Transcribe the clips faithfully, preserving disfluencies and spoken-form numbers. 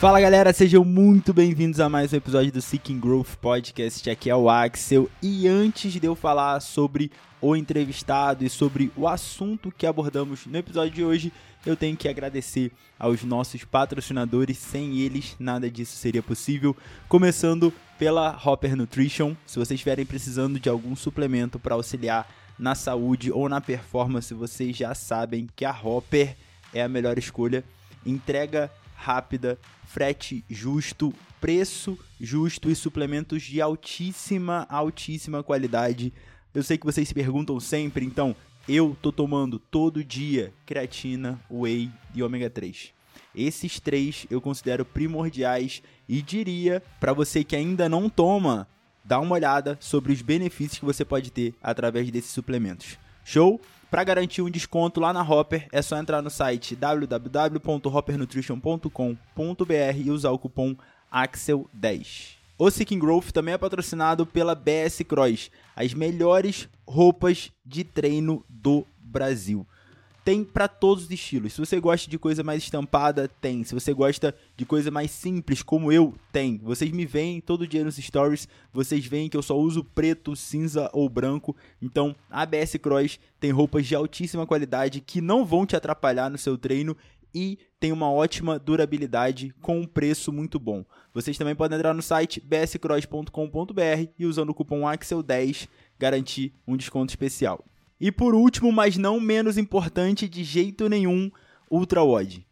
Fala galera, sejam muito bem-vindos a mais um episódio do Seeking Growth Podcast. Aqui é o Axel e antes de eu falar sobre o entrevistado e sobre o assunto que abordamos no episódio de hoje, eu tenho que agradecer aos nossos patrocinadores. Sem eles, nada disso seria possível. Começando pela Hopper Nutrition. Se vocês estiverem precisando de algum suplemento para auxiliar na saúde ou na performance, vocês já sabem que a Hopper é a melhor escolha. Entrega rápida, frete justo, preço justo e suplementos de altíssima, altíssima qualidade. Eu sei que vocês se perguntam sempre, então eu tô tomando todo dia creatina, whey e ômega três. Esses três eu considero primordiais e diria para você que ainda não toma, dá uma olhada sobre os benefícios que você pode ter através desses suplementos. Show? Para garantir um desconto lá na Hopper, é só entrar no site w w w ponto hopper nutrition ponto com ponto b r e usar o cupom Axel dez. O Seeking Growth também é patrocinado pela B S Cross, as melhores roupas de treino do Brasil. Tem para todos os estilos. Se você gosta de coisa mais estampada, tem. Se você gosta de coisa mais simples, como eu, tem. Vocês me veem todo dia nos stories, vocês veem que eu só uso preto, cinza ou branco. Então, a B S Cross tem roupas de altíssima qualidade que não vão te atrapalhar no seu treino e tem uma ótima durabilidade com um preço muito bom. Vocês também podem entrar no site b s cross ponto com ponto b r e usando o cupom Axel dez garantir um desconto especial. E por último, mas não menos importante de jeito nenhum, UltraWOD.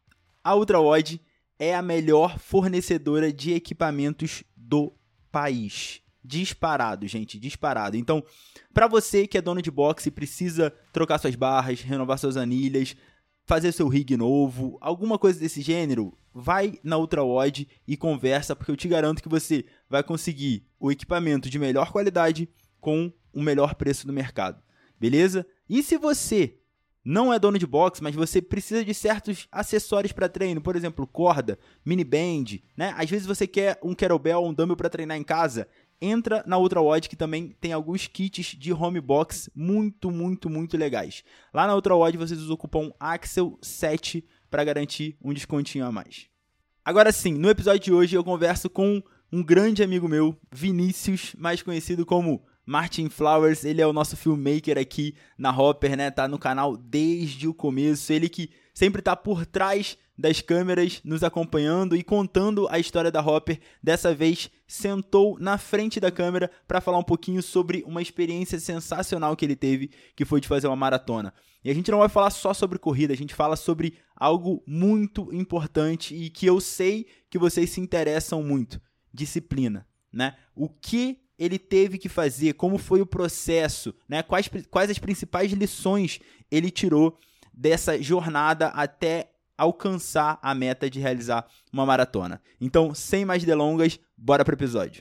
A UltraWOD é a melhor fornecedora de equipamentos do país. Disparado, gente, disparado. Então, para você que é dono de boxe e precisa trocar suas barras, renovar suas anilhas, fazer seu rig novo, alguma coisa desse gênero, vai na UltraWOD e conversa, porque eu te garanto que você vai conseguir o equipamento de melhor qualidade com o melhor preço do mercado. Beleza? E se você não é dono de boxe, mas você precisa de certos acessórios para treino, por exemplo, corda, mini band, né? Às vezes você quer um kettlebell ou um dumbbell para treinar em casa, entra na UltraWOD que também tem alguns kits de home box muito, muito, muito legais. Lá na UltraWOD vocês usam o cupom Axel sete para garantir um descontinho a mais. Agora sim, no episódio de hoje eu converso com um grande amigo meu, Vinícius, mais conhecido como Martin Flowers. Ele é o nosso filmmaker aqui na Hopper, né? Tá no canal desde o começo. Ele que sempre tá por trás das câmeras, nos acompanhando e contando a história da Hopper. Dessa vez, sentou na frente da câmera para falar um pouquinho sobre uma experiência sensacional que ele teve, que foi de fazer uma maratona. E a gente não vai falar só sobre corrida, a gente fala sobre algo muito importante e que eu sei que vocês se interessam muito. Disciplina, né? O que ele teve que fazer, como foi o processo, né? Quais, quais as principais lições ele tirou dessa jornada até alcançar a meta de realizar uma maratona. Então, sem mais delongas, bora pro episódio.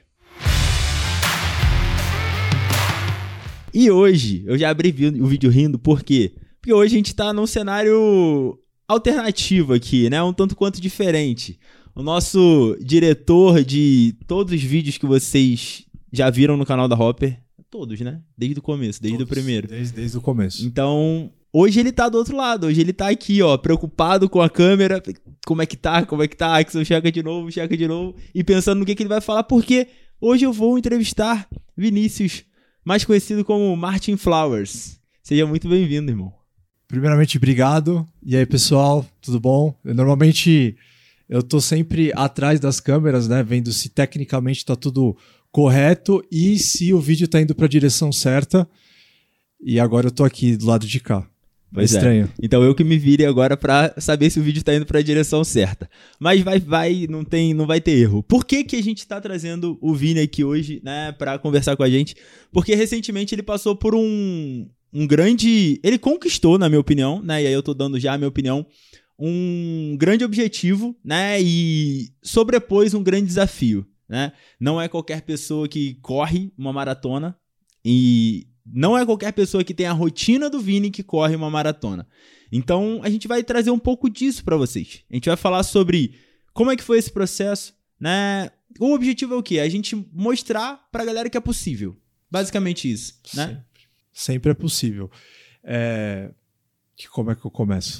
E hoje, eu já abri o vídeo rindo, por quê? Porque hoje a gente tá num cenário alternativo aqui, né? Um tanto quanto diferente. O nosso diretor de todos os vídeos que vocês já viram no canal da Hopper, todos, né? Desde o começo, desde todos, o primeiro. Desde, desde o começo. Então, hoje ele tá do outro lado, hoje ele tá aqui, ó, preocupado com a câmera, como é que tá, como é que tá, Axel, checa de novo, checa de novo, e pensando no que, que ele vai falar, porque hoje eu vou entrevistar Vinícius, mais conhecido como Martin Flowers. Seja muito bem-vindo, irmão. Primeiramente, obrigado. E aí, pessoal, tudo bom? Eu, normalmente, eu tô sempre atrás das câmeras, né, vendo se tecnicamente tá tudo correto e se o vídeo tá indo para a direção certa. E agora eu tô aqui do lado de cá. É estranho. É. Então eu que me vire agora para saber se o vídeo tá indo para a direção certa. Mas vai, vai, não tem, não vai ter erro. Por que que a gente tá trazendo o Vini aqui hoje, né, para conversar com a gente? Porque recentemente ele passou por um, um grande, ele conquistou, na minha opinião, né? E aí eu tô dando já a minha opinião, um grande objetivo, né? E sobrepôs um grande desafio. Né? Não é qualquer pessoa que corre uma maratona e não é qualquer pessoa que tem a rotina do Vini que corre uma maratona. Então a gente vai trazer um pouco disso para vocês. A gente vai falar sobre como é que foi esse processo, né? O objetivo é o quê? A gente mostrar pra galera que é possível. Basicamente isso, né? Sempre, sempre é possível. É... Como é que eu começo?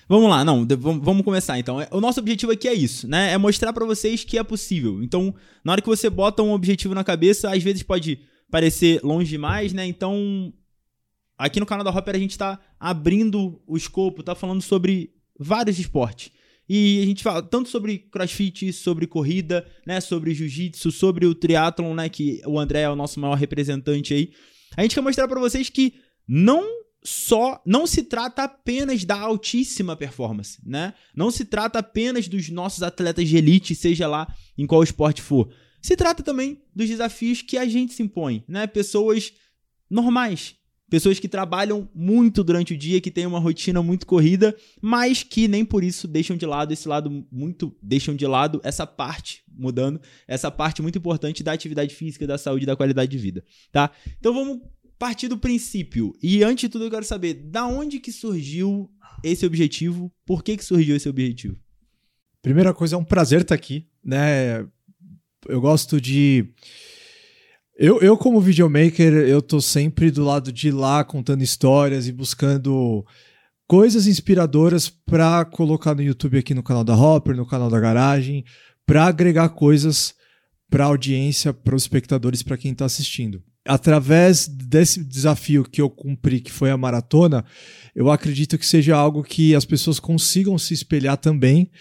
Vamos lá, não, vamos começar então. O nosso objetivo aqui é isso, né? É mostrar pra vocês que é possível. Então, na hora que você bota um objetivo na cabeça, às vezes pode parecer longe demais, né? Então, aqui no canal da Hopper a gente tá abrindo o escopo, tá falando sobre vários esportes. E a gente fala tanto sobre crossfit, sobre corrida, né? Sobre jiu-jitsu, sobre o triatlon, né? Que o André é o nosso maior representante aí. A gente quer mostrar pra vocês que não... Só não se trata apenas da altíssima performance, né? Não se trata apenas dos nossos atletas de elite, seja lá em qual esporte for. Se trata também dos desafios que a gente se impõe, né? Pessoas normais, pessoas que trabalham muito durante o dia, que têm uma rotina muito corrida, mas que nem por isso deixam de lado esse lado muito, deixam de lado essa parte, mudando, essa parte muito importante da atividade física, da saúde e da qualidade de vida, tá? Então vamos partir do princípio. E antes de tudo eu quero saber, da onde que surgiu esse objetivo? Por que que surgiu esse objetivo? Primeira coisa, é um prazer estar aqui, né? Eu gosto de... Eu, eu como videomaker, eu tô sempre do lado de lá, contando histórias e buscando coisas inspiradoras para colocar no YouTube aqui no canal da Hopper, no canal da Garagem, para agregar coisas para a audiência, para os espectadores, para quem está assistindo. Através desse desafio que eu cumpri, que foi a maratona, eu acredito que seja algo que as pessoas consigam se espelhar também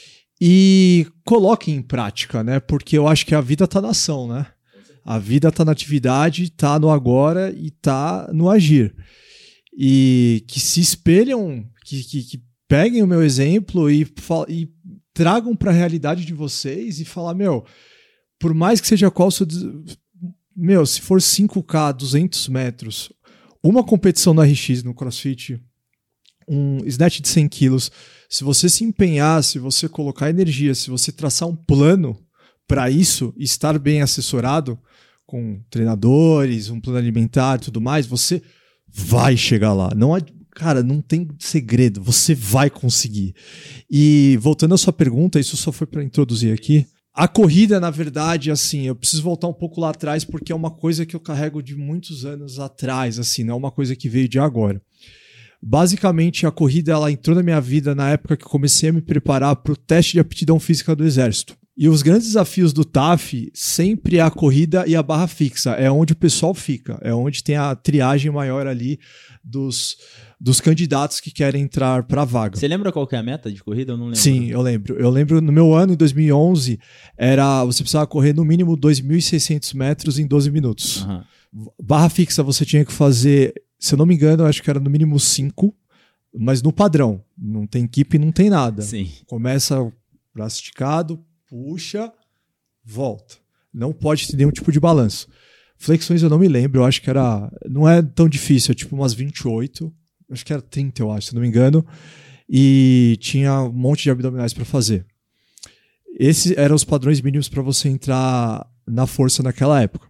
e coloquem em prática, né? Porque eu acho que a vida está na ação, né? A vida está na atividade, está no agora e está no agir. E que se espelham, que, que, que peguem o meu exemplo e, e tragam para a realidade de vocês e falar, meu, por mais que seja qual o seu... Meu, se for cinco K, duzentos metros, uma competição no R X, no CrossFit, um snatch de cem quilos, se você se empenhar, se você colocar energia, se você traçar um plano para isso e estar bem assessorado com treinadores, um plano alimentar e tudo mais, você vai chegar lá. Não, cara, não tem segredo, você vai conseguir. E voltando à sua pergunta, isso só foi para introduzir aqui. A corrida, na verdade, assim, eu preciso voltar um pouco lá atrás porque é uma coisa que eu carrego de muitos anos atrás, assim, não é uma coisa que veio de agora. Basicamente, a corrida ela entrou na minha vida na época que eu comecei a me preparar para o teste de aptidão física do Exército. E os grandes desafios do T A F sempre é a corrida e a barra fixa, é onde o pessoal fica, é onde tem a triagem maior ali dos... dos candidatos que querem entrar para a vaga. Você lembra qual que é a meta de corrida? Eu não lembro. Sim, eu lembro. Eu lembro no meu ano, em dois mil e onze, era, você precisava correr no mínimo dois mil e seiscentos metros em doze minutos. Uhum. Barra fixa você tinha que fazer, se eu não me engano, eu acho que era no mínimo cinco, mas no padrão. Não tem equipe, não tem nada. Sim. Começa braço esticado, puxa, volta. Não pode ter nenhum tipo de balanço. Flexões eu não me lembro, eu acho que era... Não é tão difícil, é tipo umas vinte e oito... Acho que era trinta, eu acho, se não me engano. E tinha um monte de abdominais para fazer. Esses eram os padrões mínimos para você entrar na força naquela época.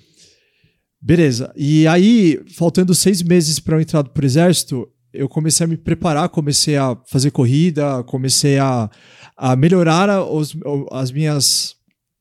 Beleza. E aí, faltando seis meses para eu entrar para o Exército, eu comecei a me preparar, comecei a fazer corrida, comecei a, a melhorar os, as minhas...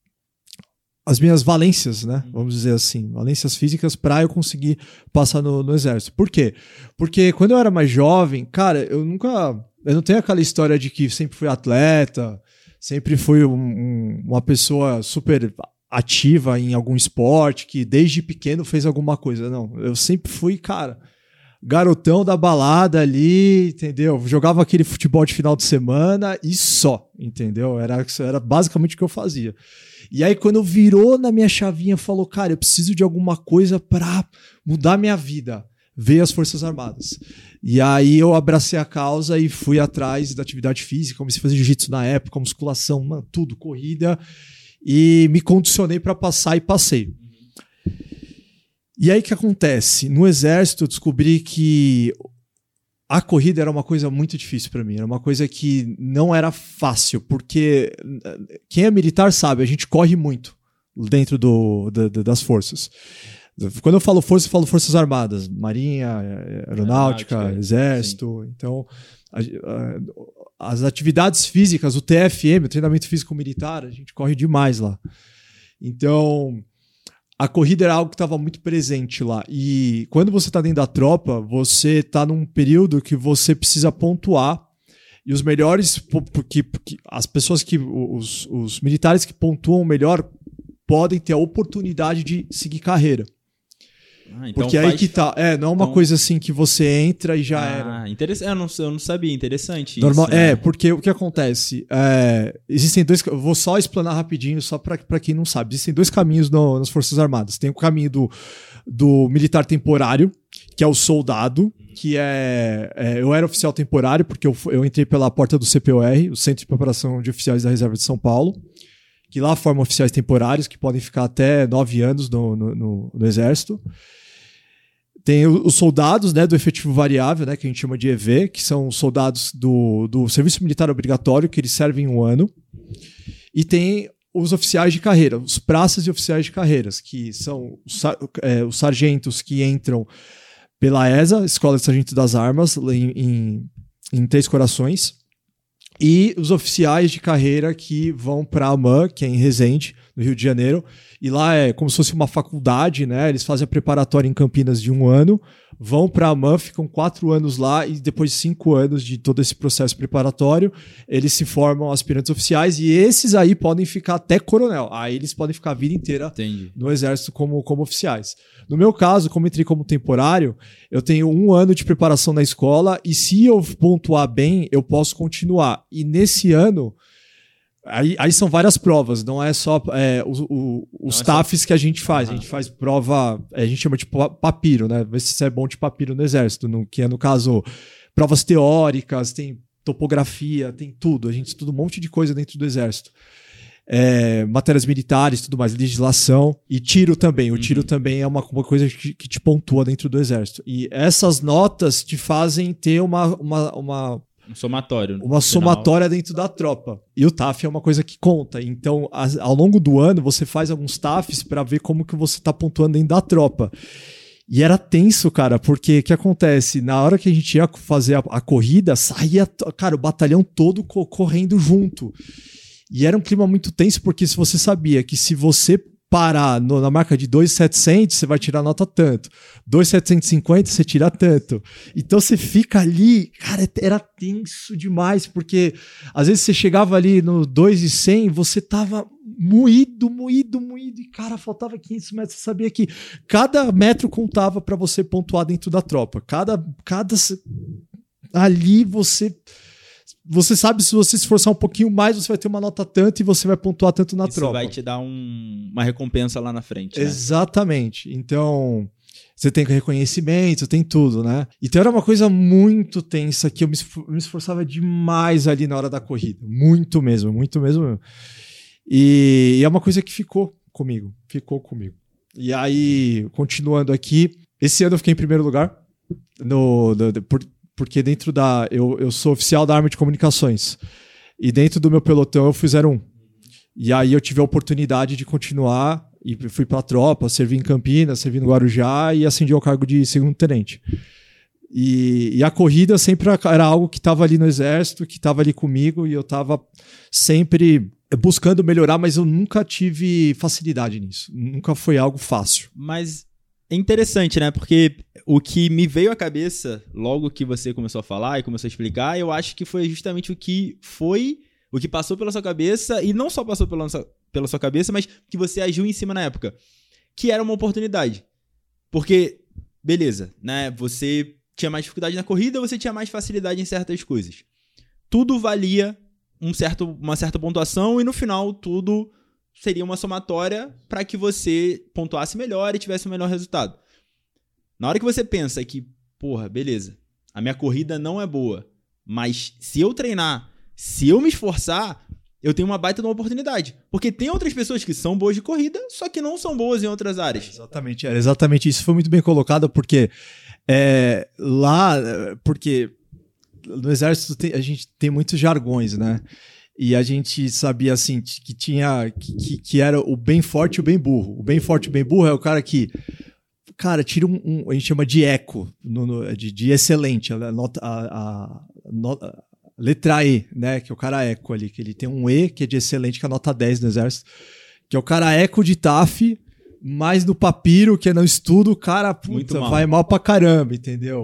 as minhas valências, né? Vamos dizer assim, valências físicas para eu conseguir passar no, no Exército. Por quê? Porque quando eu era mais jovem, cara, eu nunca... Eu não tenho aquela história de que sempre fui atleta, sempre fui um, um, uma pessoa super ativa em algum esporte, que desde pequeno fez alguma coisa. Não, eu sempre fui, cara, garotão da balada ali, entendeu? Jogava aquele futebol de final de semana e só, entendeu? Era, era basicamente o que eu fazia. E aí, quando virou na minha chavinha, falou, cara, eu preciso de alguma coisa para mudar minha vida. Veio as Forças Armadas. E aí eu abracei a causa e fui atrás da atividade física, comecei a fazer jiu-jitsu na época, musculação, mano, tudo, corrida. E me condicionei para passar e passei. E aí o que acontece? No Exército eu descobri que a corrida era uma coisa muito difícil para mim, era uma coisa que não era fácil, porque quem é militar sabe, a gente corre muito dentro do, da, das forças. Quando eu falo força, eu falo Forças Armadas, Marinha, Aeronáutica, Aeronáutica Exército. Sim. Então, a, a, as atividades físicas, o T F M, o treinamento físico militar, a gente corre demais lá. Então, a corrida era algo que estava muito presente lá. E quando você está dentro da tropa, você está num período que você precisa pontuar E os melhores, porque, porque as pessoas que, os, os militares que pontuam melhor podem ter a oportunidade de seguir carreira. Ah, então porque faz... aí que tá, é, não é uma então... coisa assim que você entra e já ah, era. Interessante, eu não, eu não sabia, interessante Normal, isso, né? É, porque o que acontece, é, existem dois, eu vou só explanar rapidinho, só para quem não sabe, existem dois caminhos no, nas Forças Armadas. Tem o caminho do, do militar temporário, que é o soldado, que é, é... Eu era oficial temporário, porque eu, eu entrei pela porta do C P O R, o Centro de Preparação de Oficiais da Reserva de São Paulo, que lá formam oficiais temporários, que podem ficar até nove anos no, no, no, no Exército. Tem os soldados, né, do efetivo variável, né, que a gente chama de E V, que são soldados do, do Serviço Militar Obrigatório, que eles servem um ano. E tem os oficiais de carreira, os praças e oficiais de carreiras, que são os, é, os sargentos que entram pela E S A, Escola de Sargento das Armas, em, em, em Três Corações, e os oficiais de carreira que vão para a AMAN, que é em Resende, no Rio de Janeiro, e lá é como se fosse uma faculdade, né? Eles fazem a preparatória em Campinas de um ano, vão para a AMAN, ficam quatro anos lá, e depois de cinco anos de todo esse processo preparatório, eles se formam aspirantes oficiais, e esses aí podem ficar até coronel. Aí eles podem ficar a vida inteira Entendi. no Exército como, como oficiais. No meu caso, como entrei como temporário, eu tenho um ano de preparação na escola, e se eu pontuar bem, eu posso continuar. E nesse ano... Aí, aí são várias provas, não é só é, o, o, os não TAFs é só... que a gente faz. Uhum. A gente faz prova, a gente chama de papiro, né? Ver se você é bom de papiro no Exército, no, que é, no caso, provas teóricas, tem topografia, tem tudo. A gente estuda um monte de coisa dentro do Exército. É, matérias militares, tudo mais, legislação e tiro também. O tiro uhum. também é uma, uma coisa que, que te pontua dentro do Exército. E essas notas te fazem ter uma... uma, uma Um somatório. Uma somatória dentro da tropa. E o T A F é uma coisa que conta. Então, as, ao longo do ano, você faz alguns T A Fs para ver como que você tá pontuando dentro da tropa. E era tenso, cara, porque o que acontece? Na hora que a gente ia fazer a, a corrida, saía, cara, o batalhão todo co- correndo junto. E era um clima muito tenso, porque se você sabia que se você parar no, na marca de dois mil e setecentos, você vai tirar nota tanto. dois mil setecentos e cinquenta, você tira tanto. Então você fica ali, cara, era tenso demais, porque às vezes você chegava ali no dois mil e cem, você tava moído, moído, moído, e cara, faltava quinhentos metros. Você sabia que cada metro contava para você pontuar dentro da tropa. Cada, cada ali você... Você sabe, se você se esforçar um pouquinho mais, você vai ter uma nota tanto e você vai pontuar tanto na Isso tropa. vai te dar um, uma recompensa lá na frente, né? Exatamente. Então, você tem reconhecimento, tem tudo, né? Então era uma coisa muito tensa, que eu me esforçava demais ali na hora da corrida. Muito mesmo, muito mesmo. E é uma coisa que ficou comigo. Ficou comigo. E aí, continuando aqui, esse ano eu fiquei em primeiro lugar. No, no, por, porque dentro da... Eu, eu sou oficial da Arma de Comunicações. E dentro do meu pelotão eu fui zero um. E aí eu tive a oportunidade de continuar e fui para a tropa, servi em Campinas, servi no Guarujá e acendi ao cargo de segundo tenente. E, e a corrida sempre era algo que estava ali no Exército, que estava ali comigo, e eu estava sempre buscando melhorar, mas eu nunca tive facilidade nisso. Nunca foi algo fácil. Mas é interessante, né? Porque o que me veio à cabeça logo que você começou a falar e começou a explicar, eu acho que foi justamente o que foi, o que passou pela sua cabeça, e não só passou pela, pela sua cabeça, mas que você agiu em cima na época, que era uma oportunidade. Porque, beleza, né? Você tinha mais dificuldade na corrida, você tinha mais facilidade em certas coisas. Tudo valia um certo, uma certa pontuação e no final tudo seria uma somatória para que você pontuasse melhor e tivesse um melhor resultado. Na hora que você pensa que, porra, beleza, a minha corrida não é boa, mas se eu treinar, se eu me esforçar, eu tenho uma baita de uma oportunidade. Porque tem outras pessoas que são boas de corrida, só que não são boas em outras áreas. É, exatamente, era exatamente isso. Foi muito bem colocado, porque é, lá, porque no Exército tem, a gente tem muitos jargões, né? E a gente sabia, assim, que tinha, que, que era o bem forte e o bem burro. O bem forte e o bem burro é o cara que, cara, tira um, um a gente chama de eco, no, no, de, de excelente, a, nota, a, a, a letra E, né, que é o cara eco ali, que ele tem um E, que é de excelente, que é a nota dez no Exército, que é o cara eco de T A F, mas no papiro, que é no estudo, o cara, puta, mal. vai mal pra caramba, entendeu?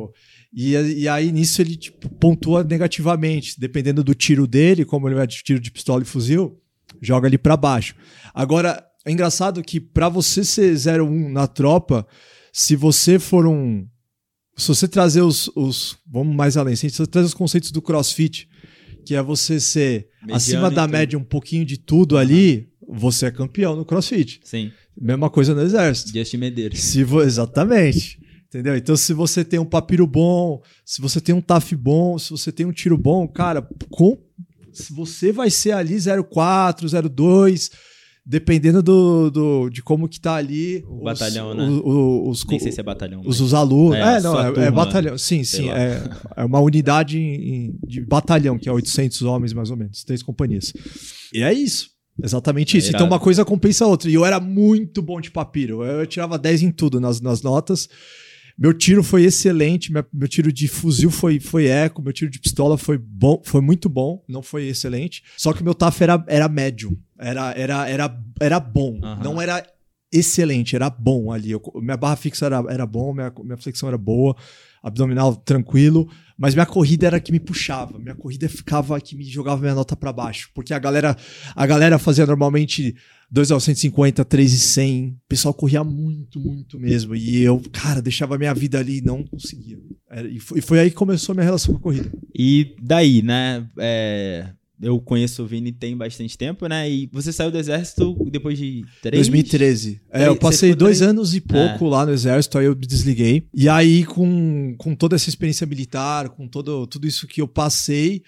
E, e aí, nisso, ele tipo, pontua negativamente. Dependendo do tiro dele, como ele é de tiro de pistola e fuzil, joga ele pra baixo. Agora, é engraçado que pra você ser zero um na tropa, se você for um... Se você trazer os... os vamos mais além. Se você trazer os conceitos do CrossFit, que é você ser mediano acima da média um pouquinho de tudo uhum. ali, você é campeão no CrossFit. Sim. Mesma coisa no exército. Justin Medeiros. Se vo... Exatamente. Entendeu? Então, se você tem um papiro bom, se você tem um T A F bom, se você tem um tiro bom, cara, com... você vai ser ali zero quatro, zero dois, dependendo do, do, de como que tá ali. O os, batalhão, né? Os, os, Nem sei se é batalhão. Os, os alunos. É, é, não, é, turma, é batalhão. Sim, sim. É, é uma unidade em, de batalhão, que é oitocentos homens, mais ou menos, três companhias. E é isso. Exatamente isso. É então, uma coisa compensa a outra. E eu era muito bom de papiro. Eu, eu tirava dez em tudo nas, nas notas. Meu tiro foi excelente, meu, meu tiro de fuzil foi, foi eco, meu tiro de pistola foi bom, foi muito bom, não foi excelente. Só que meu T A F era, era médio, era, era, era, era bom, uhum. não era excelente, era bom ali. Eu, minha barra fixa era, era bom, minha, minha flexão era boa, abdominal tranquilo, mas minha corrida era que me puxava, minha corrida ficava que me jogava minha nota para baixo, porque a galera, a galera fazia normalmente dois a cento e cinquenta, três e cem, o pessoal corria muito, muito mesmo, e eu, cara, deixava minha vida ali e não conseguia. Era, e, foi, e foi aí que começou a minha relação com a corrida. E daí, né, é... eu conheço o Vini tem bastante tempo, né? E você saiu do exército depois de três... dois mil e treze. É, eu passei dois três... anos e pouco é. lá no exército, aí eu me desliguei. E aí, com, com toda essa experiência militar, com todo, tudo isso que eu passei,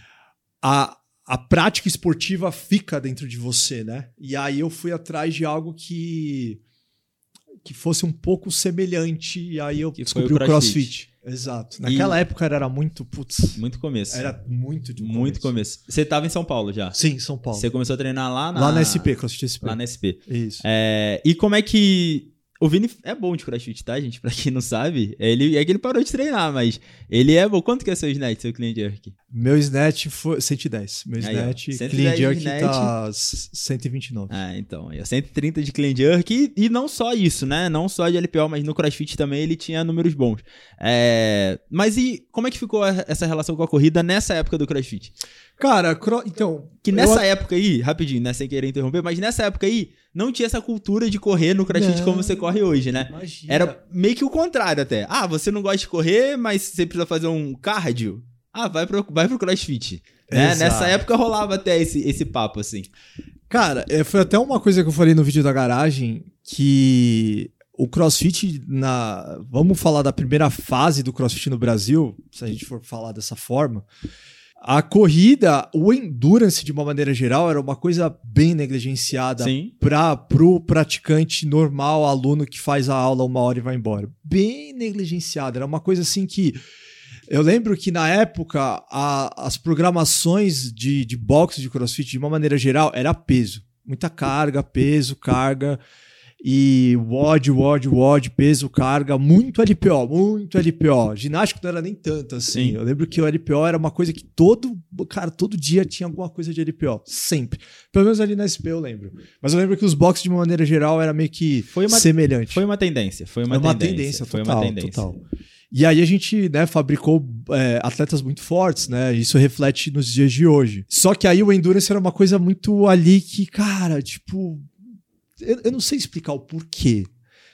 a, a prática esportiva fica dentro de você, né? E aí eu fui atrás de algo que, que fosse um pouco semelhante, e aí eu que descobri o CrossFit. CrossFit. Exato. Naquela e... época era muito, putz... Muito começo. Era muito de Muito começo. começo. Você estava em São Paulo já? Sim, São Paulo. Você começou a treinar lá na... Lá na S P, CrossFit S P. Lá na S P. Isso. É... E como é que... O Vini é bom de CrossFit, tá, gente? Pra quem não sabe, ele, é que ele parou de treinar, mas ele é bom. Quanto que é seu snatch, seu clean jerk? Meu snatch foi cento e dez. Meu snatch, aí, clean jerk snatch. Tá cento e vinte e nove. Ah, então. Aí, cento e trinta de clean jerk. E, e não só isso, né? Não só de L P O, mas no CrossFit também ele tinha números bons. É... Mas e como é que ficou essa relação com a corrida nessa época do CrossFit? Cara, cro... então... Que nessa eu... época aí, rapidinho, né? Sem querer interromper, mas nessa época aí, não tinha essa cultura de correr no CrossFit não, como você corre hoje, né? Imagina. Era meio que o contrário até. Ah, você não gosta de correr, mas você precisa fazer um cardio. Ah, vai pro, vai pro CrossFit. Né? Nessa época rolava até esse, esse papo, assim. Cara, foi até uma coisa que eu falei no vídeo da garagem, que o CrossFit, na... vamos falar da primeira fase do CrossFit no Brasil, se a gente for falar dessa forma... A corrida, o endurance de uma maneira geral era uma coisa bem negligenciada para o praticante normal, aluno que faz a aula uma hora e vai embora. Bem negligenciada. Era uma coisa assim que... Eu lembro que na época a, as programações de, de boxe de CrossFit, de uma maneira geral, era peso. Muita carga, peso, carga... E W O D, W O D, W O D, peso, carga, muito L P O, muito L P O. Ginástico não era nem tanto assim. Sim. Eu lembro que o L P O era uma coisa que todo, cara, todo dia tinha alguma coisa de L P O. Sempre. Pelo menos ali na S P eu lembro. Mas eu lembro que os boxes, de uma maneira geral, era meio que foi uma, semelhante. Foi uma tendência. Foi uma, uma tendência, tendência. Foi total, uma tendência. Total. E aí a gente, né, fabricou é, atletas muito fortes, né? Isso reflete nos dias de hoje. Só que aí o endurance era uma coisa muito ali que, cara, tipo... Eu, eu não sei explicar o porquê,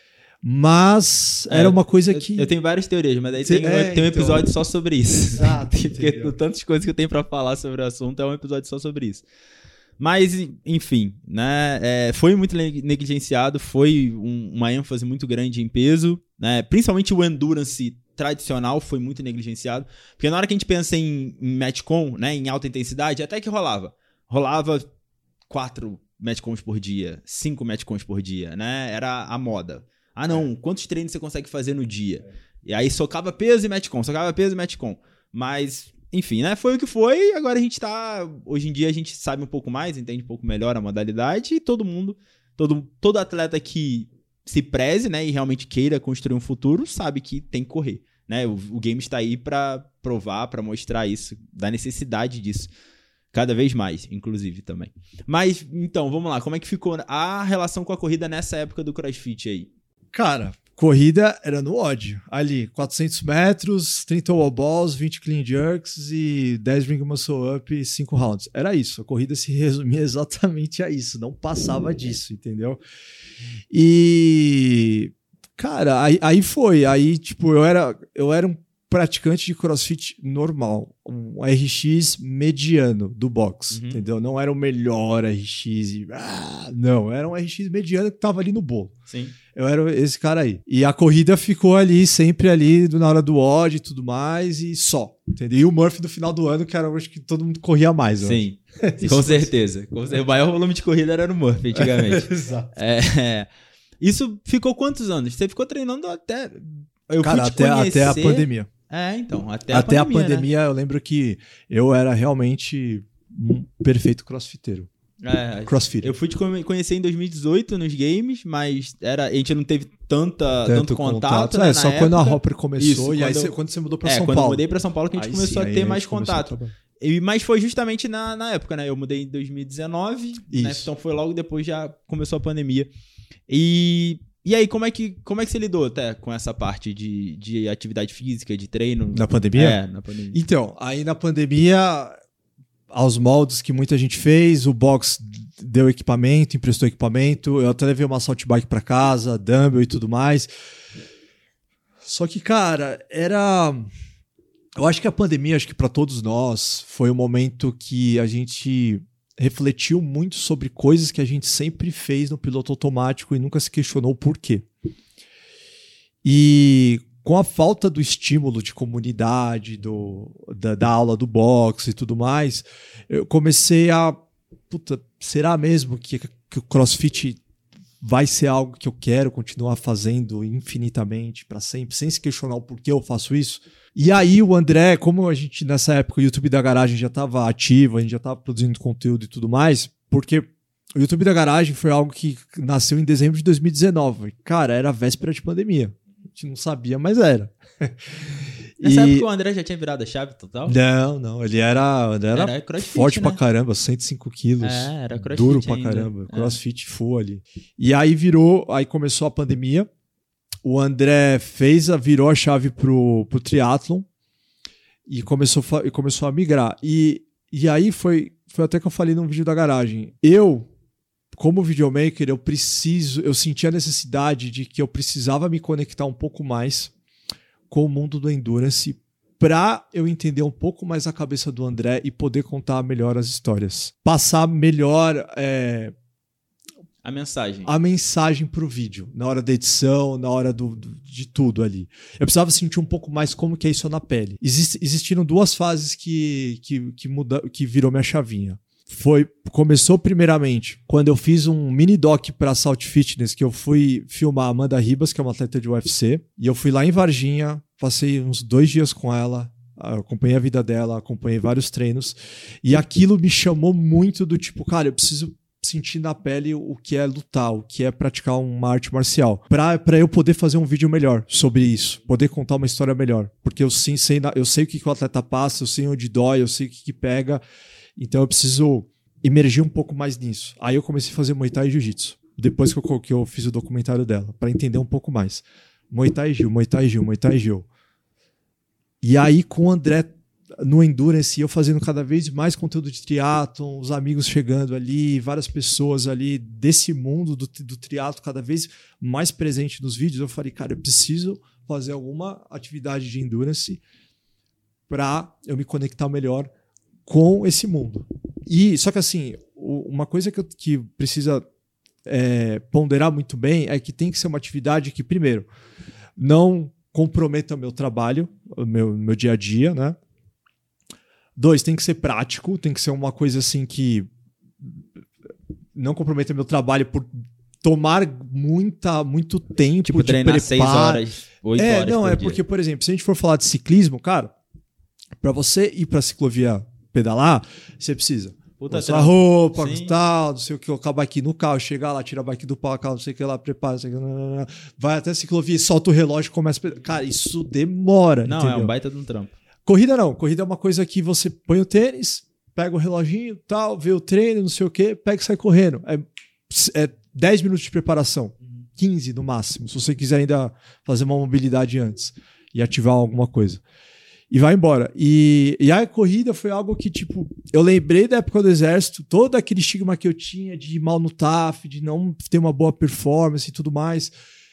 mas é, era uma coisa que... Eu, eu tenho várias teorias, mas aí tem, é, tem um episódio então... só sobre isso. Exato. Porque tantas coisas que eu tenho pra falar sobre o assunto, é um episódio só sobre isso. Mas, enfim, né, é, foi muito negligenciado, foi um, uma ênfase muito grande em peso, né, principalmente o endurance tradicional foi muito negligenciado, porque na hora que a gente pensa em, em matchcon, né, em alta intensidade, até que rolava. Rolava quatro matchcons por dia, cinco matchcons por dia, né? Era a moda. Ah, não, quantos treinos você consegue fazer no dia? E aí socava peso e matchcon, socava peso e matchcon. Mas, enfim, né? Foi o que foi, agora a gente tá... Hoje em dia a gente sabe um pouco mais, entende um pouco melhor a modalidade e todo mundo, todo, todo atleta que se preze, né, e realmente queira construir um futuro, sabe que tem que correr, né? O, o game está aí pra provar, pra mostrar isso, da necessidade disso. Cada vez mais, inclusive, também. Mas, então, vamos lá. Como é que ficou a relação com a corrida nessa época do CrossFit aí? Cara, corrida era no ódio. Ali, quatrocentos metros, trinta wall balls, vinte clean jerks e dez ring muscle up e cinco rounds. Era isso. A corrida se resumia exatamente a isso. Não passava disso, entendeu? E... Cara, aí, aí foi. Aí, tipo, eu era, eu era um praticante de CrossFit normal. Um R X mediano do box, uhum. entendeu? Não era o melhor R X. E, ah, não, era um R X mediano que tava ali no bolo. Sim. Eu era esse cara aí. E a corrida ficou ali, sempre ali, na hora do ódio e tudo mais, e só. Entendeu? E o Murphy do final do ano, que era, acho que todo mundo corria mais. Sim, com certeza. Com certeza. O maior volume de corrida era no Murphy, antigamente. Exato. É... Isso ficou quantos anos? Você ficou treinando até... Eu Cara, fui te até, conhecer... até a pandemia. É, então, até, até a pandemia, a pandemia, né? Eu lembro que eu era realmente um perfeito crossfiteiro. É, Crossfit. Eu fui te conhecer em dois mil e dezoito nos games, mas era, a gente não teve tanta, tanto, tanto contato, contato né, é, só época. quando a Hopper começou. Isso, e aí eu... você, quando você mudou pra é, São quando Paulo. eu mudei pra São Paulo que a gente aí começou sim, a ter a mais contato. E, mas foi justamente na, na época, né? Eu mudei em dois mil e dezenove, né? Então foi logo depois, já começou a pandemia. E... E aí, como é que, como é que você lidou até com essa parte de, de atividade física, de treino? Na pandemia? É, na pandemia. Então, aí na pandemia, aos moldes que muita gente fez, o box deu equipamento, emprestou equipamento, eu até levei uma assault bike pra casa, dumbbell e tudo mais. Só que, cara, era... Eu acho que a pandemia, acho que pra todos nós, foi um momento que a gente... refletiu muito sobre coisas que a gente sempre fez no piloto automático e nunca se questionou o porquê. E com a falta do estímulo de comunidade, do, da, da aula do boxe e tudo mais, eu comecei a... Puta, será mesmo que, que o CrossFit vai ser algo que eu quero continuar fazendo infinitamente, para sempre, sem se questionar o porquê eu faço isso? E aí o André, como a gente nessa época o YouTube da Garagem já estava ativo, a gente já estava produzindo conteúdo e tudo mais, porque o YouTube da Garagem foi algo que nasceu em dezembro de dois mil e dezenove. Cara, era a véspera de pandemia. A gente não sabia, mas era. Nessa e... época o André já tinha virado a chave total? Não, não. Ele era, ele era, era crossfit, forte, né? Pra caramba, cento e cinco quilos. É, era crossfit duro pra ainda. caramba. Crossfit é. Full ali. E aí virou, aí começou a pandemia. O André fez, a, virou a chave pro, pro triatlon e começou, e começou a migrar. E, e aí foi, foi até que eu falei num vídeo da Garagem. Eu, como videomaker, eu preciso, eu senti a necessidade de que eu precisava me conectar um pouco mais com o mundo do Endurance para eu entender um pouco mais a cabeça do André e poder contar melhor as histórias. Passar melhor... É, A mensagem. A mensagem pro vídeo, na hora da edição, na hora do, do, de tudo ali. Eu precisava sentir um pouco mais como que é isso na pele. Exist, existiram duas fases que, que, que, muda, que virou minha chavinha. Foi, começou primeiramente quando eu fiz um mini doc para Assault Fitness, que eu fui filmar a Amanda Ribas, que é uma atleta de U F C, e eu fui lá em Varginha, passei uns dois dias com ela, acompanhei a vida dela, acompanhei vários treinos, e aquilo me chamou muito do tipo, cara, eu preciso sentir na pele o que é lutar, o que é praticar uma arte marcial, pra, pra eu poder fazer um vídeo melhor sobre isso, poder contar uma história melhor, porque eu sim sei, eu sei o que, que o atleta passa, eu sei onde dói, eu sei o que, que pega, então eu preciso emergir um pouco mais nisso. Aí eu comecei a fazer Muay Thai e Jiu-Jitsu, depois que eu, que eu fiz o documentário dela, para entender um pouco mais. Muay Thai e Gil, Muay Thai e Gil, Muay Thai e Gil. E aí com o André no Endurance, eu fazendo cada vez mais conteúdo de triatlon, os amigos chegando ali, várias pessoas ali desse mundo do, do triatlon cada vez mais presente nos vídeos, eu falei, cara, eu preciso fazer alguma atividade de Endurance para eu me conectar melhor com esse mundo. E só que assim, uma coisa que, eu, que precisa é, ponderar muito bem é que tem que ser uma atividade que, primeiro, não comprometa o meu trabalho, o meu, meu dia a dia, né? Dois, tem que ser prático, tem que ser uma coisa assim que não comprometa meu trabalho por tomar muita, muito tempo tipo, de treinar preparo. seis horas, oito é, horas não, por é dia. Porque, por exemplo, se a gente for falar de ciclismo, cara, para você ir para ciclovia pedalar, você precisa Puta sua roupa, sim. tal, não sei o que, colocar a bike no carro, chegar lá, tira a bike do carro, não sei o que lá, prepara, não sei o que, não, não, não. Vai até a ciclovia, solta o relógio e começa a pedar. Cara, isso demora, não, entendeu? É um baita de um trampo. Corrida não, corrida é uma coisa que você põe o tênis, pega o reloginho, tal, vê o treino, não sei o que, pega e sai correndo. É, é dez minutos de preparação. quinze no máximo, se você quiser ainda fazer uma mobilidade antes e ativar alguma coisa. E vai embora. E, e a corrida foi algo que, tipo, eu lembrei da época do exército, todo aquele estigma que eu tinha de ir mal no T A F, de não ter uma boa performance e tudo mais.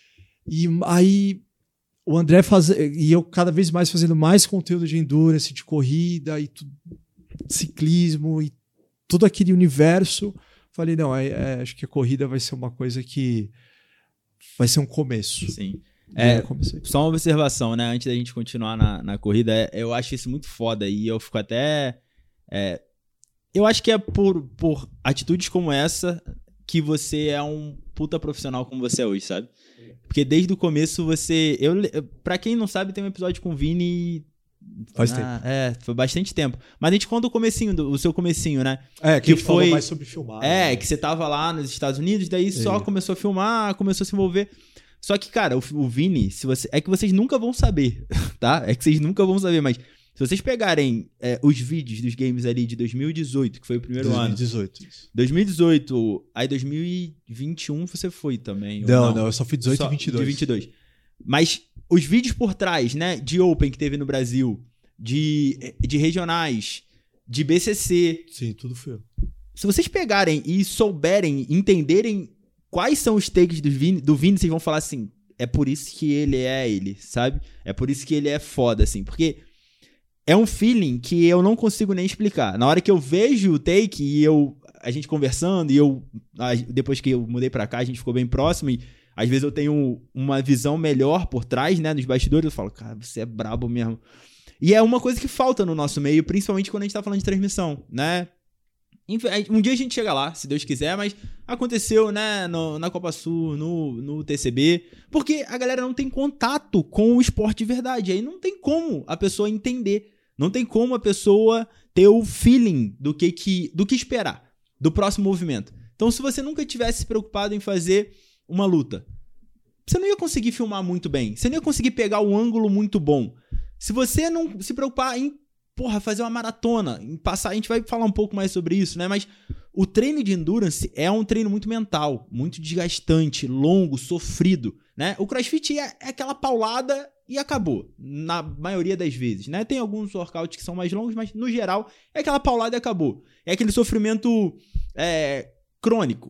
E aí o André faz, e eu cada vez mais fazendo mais conteúdo de endurance, de corrida e tu, ciclismo e todo aquele universo. Falei, não, é, é, acho que a corrida vai ser uma coisa que vai ser um começo. Sim. É, só uma observação, né? Antes da gente continuar na, na corrida, é, eu acho isso muito foda e eu fico até... É, eu acho que é por, por atitudes como essa que você é um puta profissional como você é hoje, sabe? Porque desde o começo você... Eu, pra quem não sabe, tem um episódio com o Vini... Faz ah, tempo. É, foi bastante tempo. Mas a gente conta o comecinho, do, o seu comecinho, né? É, que, que foi, falou mais sobre filmar. É, né? que você tava lá nos Estados Unidos, daí só é. começou a filmar, começou a se envolver... Só que, cara, o, o Vini, se você, é que vocês nunca vão saber, tá? É que vocês nunca vão saber, mas se vocês pegarem é, os vídeos dos games ali de dois mil e dezoito, que foi o primeiro dois mil e dezoito, ano. Isso. dois mil e dezoito, aí dois mil e vinte e um você foi também. Não, não, não, eu só fui dezoito só, e vinte e dois. De vinte e dois. Mas os vídeos por trás, né, de Open que teve no Brasil, de, de regionais, de B C C. Sim, tudo foi eu. Se vocês pegarem e souberem, entenderem quais são os takes do Vini, do Vini, vocês vão falar assim, é por isso que ele é ele, sabe? É por isso que ele é foda, assim, porque é um feeling que eu não consigo nem explicar. Na hora que eu vejo o take e eu, a gente conversando e eu, depois que eu mudei pra cá, a gente ficou bem próximo e às vezes eu tenho uma visão melhor por trás, né, nos bastidores, eu falo, cara, você é brabo mesmo. E é uma coisa que falta no nosso meio, principalmente quando a gente tá falando de transmissão, né? Um dia a gente chega lá, se Deus quiser, mas aconteceu, né, no, na Copa Sul, no, no T C B, porque a galera não tem contato com o esporte de verdade, aí não tem como a pessoa entender, não tem como a pessoa ter o feeling do que, que, do que esperar, do próximo movimento. Então, se você nunca tivesse se preocupado em fazer uma luta, você não ia conseguir filmar muito bem, você não ia conseguir pegar o ângulo muito bom. Se você não se preocupar em porra, fazer uma maratona, em passar, a gente vai falar um pouco mais sobre isso, né? Mas o treino de endurance é um treino muito mental, muito desgastante, longo, sofrido, né? O CrossFit é, é aquela paulada e acabou, na maioria das vezes, né? Tem alguns workouts que são mais longos, mas no geral é aquela paulada e acabou. É aquele sofrimento é, crônico.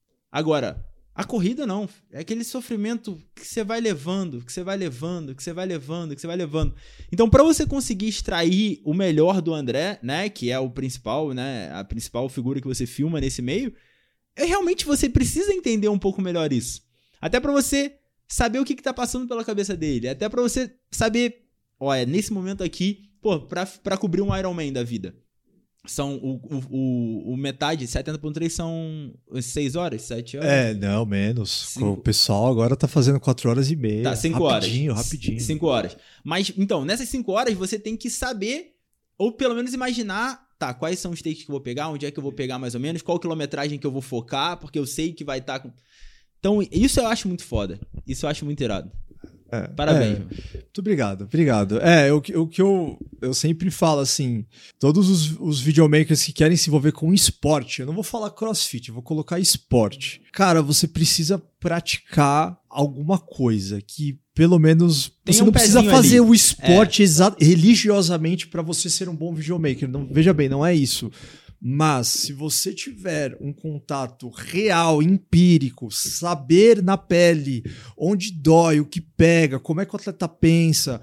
Agora, a corrida não, é aquele sofrimento que você vai levando, que você vai levando, que você vai levando, que você vai levando. Então, para você conseguir extrair o melhor do André, né, que é o principal, né, a principal figura que você filma nesse meio, é realmente você precisa entender um pouco melhor isso. Até para você saber o que que tá passando pela cabeça dele, até para você saber, olha, nesse momento aqui, pô, para para cobrir um Ironman da vida. São o, o, o, o metade, setenta ponto três são seis horas, sete horas? É, não, menos. Cinco. O pessoal agora tá fazendo quatro horas e meia. Tá, cinco horas. Rapidinho, rapidinho. cinco horas. Mas, então, nessas cinco horas você tem que saber, ou pelo menos imaginar, tá, quais são os takes que eu vou pegar, onde é que eu vou pegar mais ou menos, qual quilometragem que eu vou focar, porque eu sei que vai estar tá com... Então, isso eu acho muito foda. Isso eu acho muito irado. É, Parabéns. É, muito obrigado, obrigado. É, o, o que eu, eu sempre falo assim, todos os, os videomakers que querem se envolver com esporte, eu não vou falar crossfit, eu vou colocar esporte. Cara, você precisa praticar alguma coisa que pelo menos Tem você um não precisa fazer ali. o esporte é. exa- religiosamente para você ser um bom videomaker. Não, veja bem, não é isso. Mas se você tiver um contato real, empírico, saber na pele onde dói, o que pega, como é que o atleta pensa,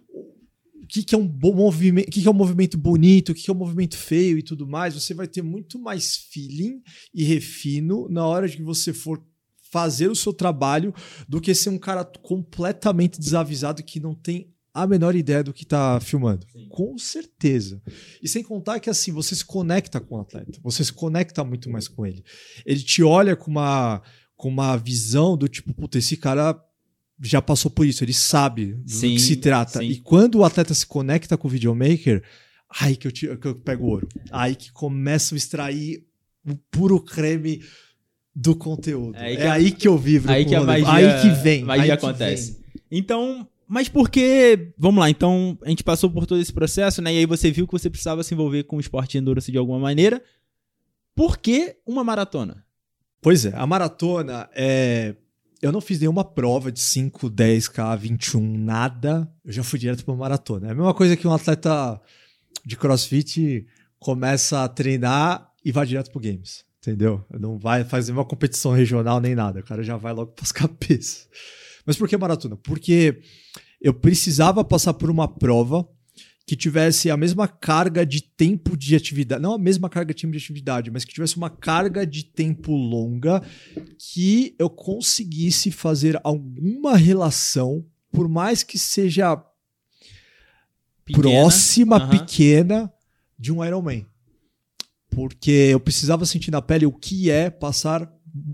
o que, que é um bom movimento, o que, que é um movimento bonito, o que, que é um movimento feio e tudo mais, você vai ter muito mais feeling e refino na hora de que você for fazer o seu trabalho do que ser um cara completamente desavisado que não tem a menor ideia do que tá filmando. Sim. Com certeza. E sem contar que assim, você se conecta com o atleta, você se conecta muito mais com ele. Ele te olha com uma, com uma visão do tipo, puta, esse cara já passou por isso, ele sabe do sim, que se trata. Sim. E quando o atleta se conecta com o videomaker, aí que eu, te, que eu pego ouro. Aí que começam a extrair o puro creme do conteúdo. É, é a, aí que eu vivo. Aí que a magia, aí que vem. magia aí acontece. Que vem. Então... Mas porque, vamos lá, então a gente passou por todo esse processo, né? E aí você viu que você precisava se envolver com o esporte de endurance de alguma maneira. Por que uma maratona? Pois é, a maratona é... eu não fiz nenhuma prova de cinco, dez K, vinte e um, nada. Eu já fui direto pra maratona. É a mesma coisa que um atleta de CrossFit começa a treinar e vai direto pro Games. Entendeu? Não vai fazer uma competição regional nem nada. O cara já vai logo pras cabeças. Mas por que maratona? Porque eu precisava passar por uma prova que tivesse a mesma carga de tempo de atividade, não a mesma carga de tempo de atividade, mas que tivesse uma carga de tempo longa que eu conseguisse fazer alguma relação, por mais que seja pequena, próxima, uh-huh. pequena, de um Ironman. Porque eu precisava sentir na pele o que é passar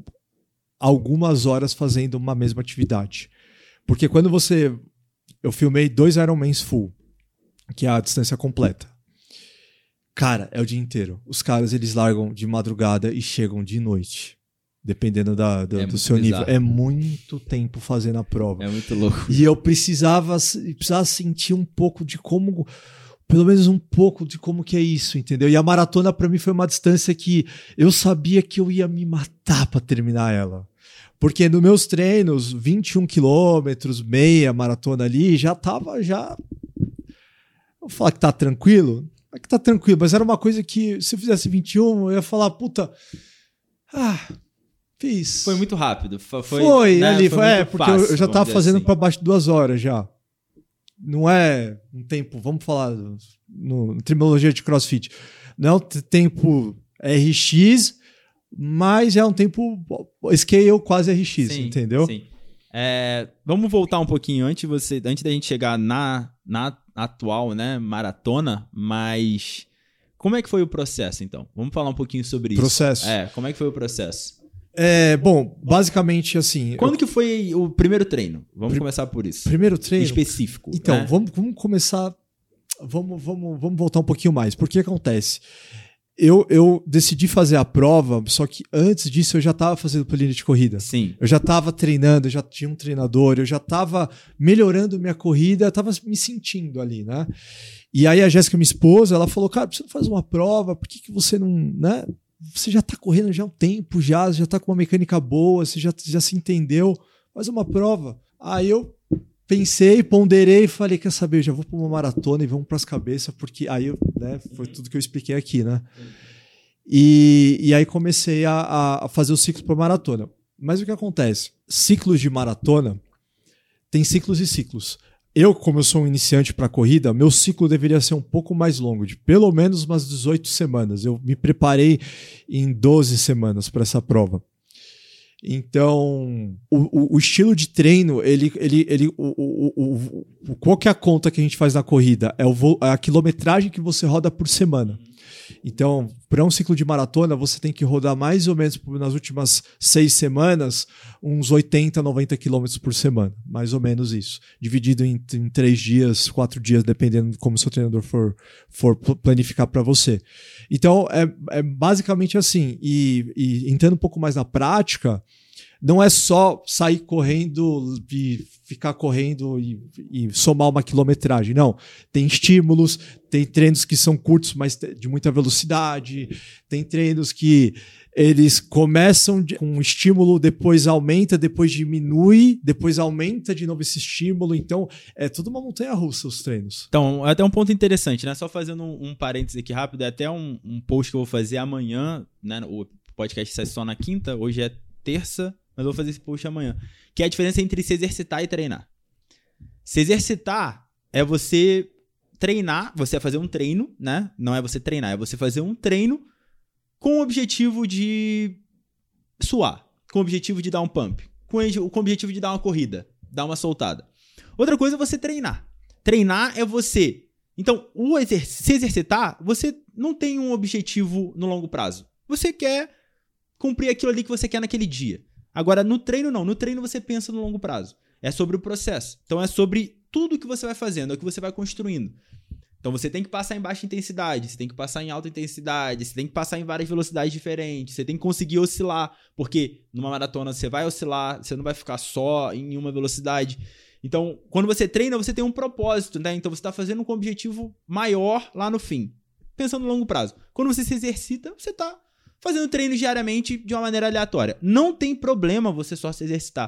algumas horas fazendo uma mesma atividade. Porque quando você... Eu filmei dois Ironmans full, que é a distância completa. Cara, é o dia inteiro. Os caras, eles largam de madrugada e chegam de noite. Dependendo da, da, é do seu bizarro. Nível. É muito tempo fazendo a prova. É muito louco. E eu precisava, precisava sentir um pouco de como... Pelo menos um pouco de como que é isso, entendeu? E a maratona, pra mim, foi uma distância que eu sabia que eu ia me matar pra terminar ela. Porque nos meus treinos, vinte e um quilômetros, meia maratona ali, já tava, já... Vou falar que tá tranquilo? É que tá tranquilo, mas era uma coisa que, se eu fizesse vinte e um, eu ia falar, puta... Ah, fiz. Foi muito rápido. Foi, foi né? ali, foi, foi é, porque fácil, eu já tava fazendo assim. Pra baixo de duas horas já. Não é um tempo, vamos falar no, no terminologia de CrossFit, não é um tempo R X, mas é um tempo scale quase R X, sim, entendeu? Sim. É, vamos voltar um pouquinho antes, você, antes da gente chegar na, na atual, né, maratona, mas como é que foi o processo, então? Vamos falar um pouquinho sobre processo. isso. É, como é que foi o processo? É, bom, basicamente assim... Quando eu... que foi o primeiro treino? Vamos Pr- começar por isso. Primeiro treino? Específico. Então, né? vamos, vamos começar... Vamos, vamos, vamos voltar um pouquinho mais. Porque acontece? Eu, eu decidi fazer a prova, só que antes disso eu já estava fazendo planilha de corrida. Sim. Eu já estava treinando, eu já tinha um treinador, eu já estava melhorando minha corrida, eu estava me sentindo ali, né? E aí a Jéssica, minha esposa, ela falou, cara, você não faz uma prova, por que, que você não... né? Você já está correndo já há um tempo, já, já está com uma mecânica boa, você já, já se entendeu, faz uma prova. Aí eu pensei, ponderei e falei, quer saber, eu já vou para uma maratona e vamos para as cabeças, porque aí eu, né, foi tudo que eu expliquei aqui, né? E, e aí comecei a, a fazer o ciclo para maratona. Mas o que acontece? Ciclos de maratona tem ciclos e ciclos. Eu, como eu sou um iniciante para a corrida, meu ciclo deveria ser um pouco mais longo, de pelo menos umas dezoito semanas. Eu me preparei em doze semanas para essa prova. Então, o, o, o estilo de treino, ele, ele, ele, o, o, o, qual que é a conta que a gente faz na corrida? É, o, é a quilometragem que você roda por semana. Então, para um ciclo de maratona, você tem que rodar mais ou menos nas últimas seis semanas, uns oitenta, noventa quilômetros por semana. Mais ou menos isso. Dividido em, em três dias, quatro dias, dependendo de como o seu treinador for, for planificar para você. Então, é, é basicamente assim. E, e entrando um pouco mais na prática, não é só sair correndo e ficar correndo e, e somar uma quilometragem. Não. Tem estímulos, tem treinos que são curtos, mas de muita velocidade. Tem treinos que eles começam de, com um estímulo, depois aumenta, depois diminui, depois aumenta de novo esse estímulo. Então, é tudo uma montanha-russa os treinos. Então, é até um ponto interessante, né? Só fazendo um, um parênteses aqui rápido, é até um, um post que eu vou fazer amanhã, né? O podcast sai só na quinta, hoje é terça, mas eu vou fazer esse post amanhã. Que é a diferença entre se exercitar e treinar. Se exercitar é você treinar, você vai fazer um treino, né? Não é você treinar, é você fazer um treino com o objetivo de suar, com o objetivo de dar um pump, com o objetivo de dar uma corrida, dar uma soltada. Outra coisa é você treinar. Treinar é você... Então, o exer- se exercitar, você não tem um objetivo no longo prazo. Você quer cumprir aquilo ali que você quer naquele dia. Agora, no treino não. No treino você pensa no longo prazo. É sobre o processo. Então, é sobre tudo que você vai fazendo, é o que você vai construindo. Então, você tem que passar em baixa intensidade, você tem que passar em alta intensidade, você tem que passar em várias velocidades diferentes, você tem que conseguir oscilar, porque numa maratona você vai oscilar, você não vai ficar só em uma velocidade. Então, quando você treina, você tem um propósito, né? Então, você está fazendo com um objetivo maior lá no fim, pensando no longo prazo. Quando você se exercita, você está fazendo treino diariamente de uma maneira aleatória. Não tem problema você só se exercitar.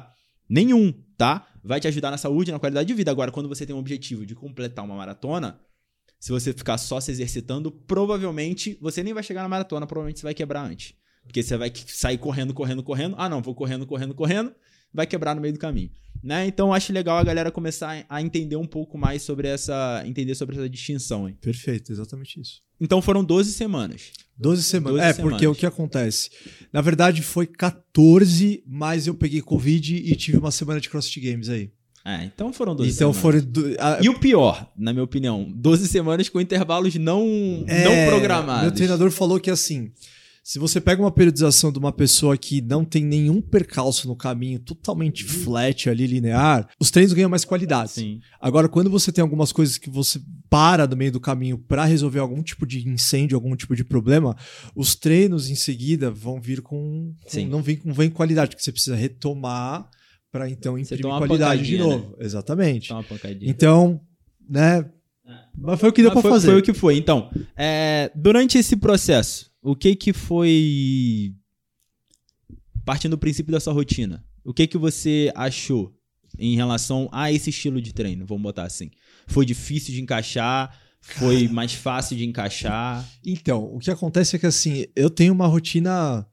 Nenhum, tá? Vai te ajudar na saúde, na qualidade de vida. Agora, quando você tem um objetivo de completar uma maratona, se você ficar só se exercitando, provavelmente você nem vai chegar na maratona, provavelmente você vai quebrar antes. Porque você vai sair correndo, correndo, correndo. Ah, não, vou correndo, correndo, correndo. Vai quebrar no meio do caminho, né? Então, acho legal a galera começar a entender um pouco mais sobre essa, entender sobre essa distinção, hein? Perfeito, exatamente isso. Então, foram doze semanas. doze semanas. doze é, semanas. Porque o que acontece? Na verdade, foi catorze, mas eu peguei Covid e tive uma semana de CrossFit Games aí. É, então foram doze então semanas. Foram do, a... E o pior, na minha opinião, doze semanas com intervalos não, é, não programados. Meu treinador falou que assim, se você pega uma periodização de uma pessoa que não tem nenhum percalço no caminho, totalmente flat ali, linear, os treinos ganham mais qualidade. Sim. Agora, quando você tem algumas coisas que você para no meio do caminho para resolver algum tipo de incêndio, algum tipo de problema, os treinos em seguida vão vir com... com não vem com vem qualidade, porque você precisa retomar para então imprimir qualidade de novo. Né? Exatamente. Toma uma pancadinha. Então, né... Mas foi o que deu para fazer. Foi o que foi. Então, é, durante esse processo, o que que foi, partindo do princípio da sua rotina, o que que você achou em relação a esse estilo de treino? Vamos botar assim. Foi difícil de encaixar? Foi mais fácil de encaixar? Então, o que acontece é que assim, eu tenho uma rotina...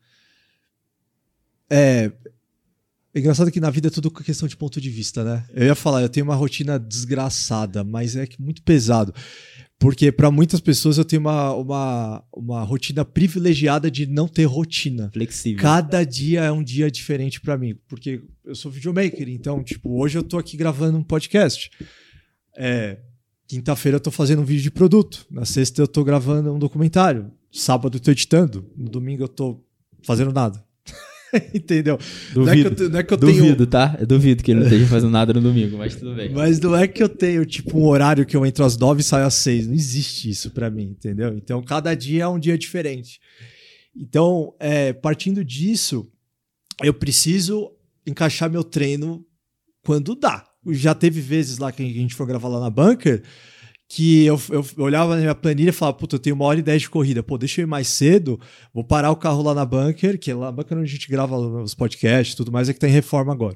É... É engraçado que na vida é tudo questão de ponto de vista, né? Eu ia falar, eu tenho uma rotina desgraçada, mas é muito pesado. Porque para muitas pessoas eu tenho uma, uma, uma rotina privilegiada de não ter rotina. Flexível. Cada dia é um dia diferente para mim. Porque eu sou videomaker, então, tipo, hoje eu tô aqui gravando um podcast. É, quinta-feira eu tô fazendo um vídeo de produto. Na sexta eu tô gravando um documentário. Sábado eu tô editando. No domingo eu tô fazendo nada. Entendeu? Duvido, não é que eu, não é que eu duvido tenho... tá? Eu duvido que ele não esteja fazendo nada no domingo, mas tudo bem. Mas não é que eu tenho, tipo, um horário que eu entro às nove e saio às seis. Não existe isso pra mim, entendeu? Então, cada dia é um dia diferente. Então, é, partindo disso, eu preciso encaixar meu treino quando dá. Já teve vezes lá que a gente foi gravar lá na Bunker, que eu, eu, eu olhava na minha planilha e falava, puta, eu tenho uma hora e dez de corrida. Pô, deixa eu ir mais cedo, vou parar o carro lá na Bunker, que é lá na Bunker onde a gente grava os podcasts e tudo mais, é que tá em reforma agora.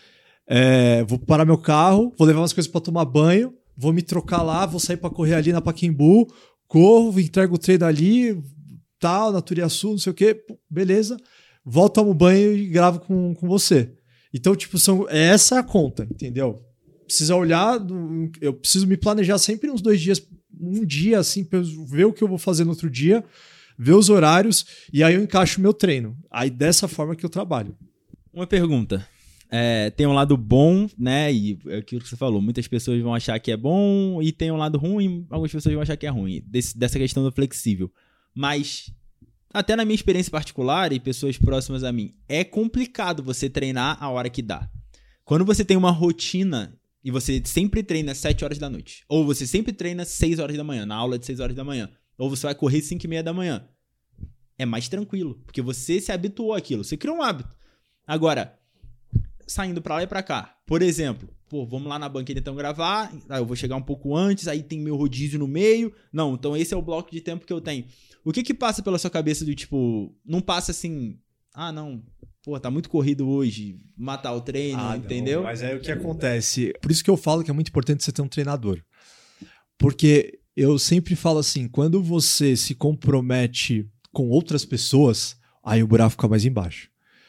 É, vou parar meu carro, vou levar umas coisas pra tomar banho, vou me trocar lá, vou sair pra correr ali na Pacaembu, corro, entrego o treino ali, tal, na Turiaçu, não sei o quê, beleza. Volto, tomo banho e gravo com, com você. Então, tipo, são, essa é a conta, entendeu? Precisa olhar, eu preciso me planejar sempre uns dois dias, um dia assim, pra eu ver o que eu vou fazer no outro dia, ver os horários, e aí eu encaixo o meu treino. Aí dessa forma que eu trabalho. Uma pergunta. É, tem um lado bom, né? E é aquilo que você falou, muitas pessoas vão achar que é bom, e tem um lado ruim, algumas pessoas vão achar que é ruim. Desse, dessa questão do flexível. Mas, até na minha experiência particular, e pessoas próximas a mim, é complicado você treinar a hora que dá. Quando você tem uma rotina... E você sempre treina às sete horas da noite. Ou você sempre treina às seis horas da manhã, na aula de seis horas da manhã. Ou você vai correr cinco e meia da manhã. É mais tranquilo, porque você se habituou àquilo. Você criou um hábito. Agora, saindo pra lá e pra cá. Por exemplo, pô, vamos lá na banqueta então gravar. Aí eu vou chegar um pouco antes, aí tem meu rodízio no meio. Não, então esse é o bloco de tempo que eu tenho. O que que passa pela sua cabeça do tipo... Não passa assim... Ah, não... Pô, tá muito corrido hoje, matar o treino, ah, entendeu? Não, mas aí o que acontece? Por isso que eu falo que é muito importante você ter um treinador. Porque eu sempre falo assim, quando você se compromete com outras pessoas, aí o buraco fica mais embaixo.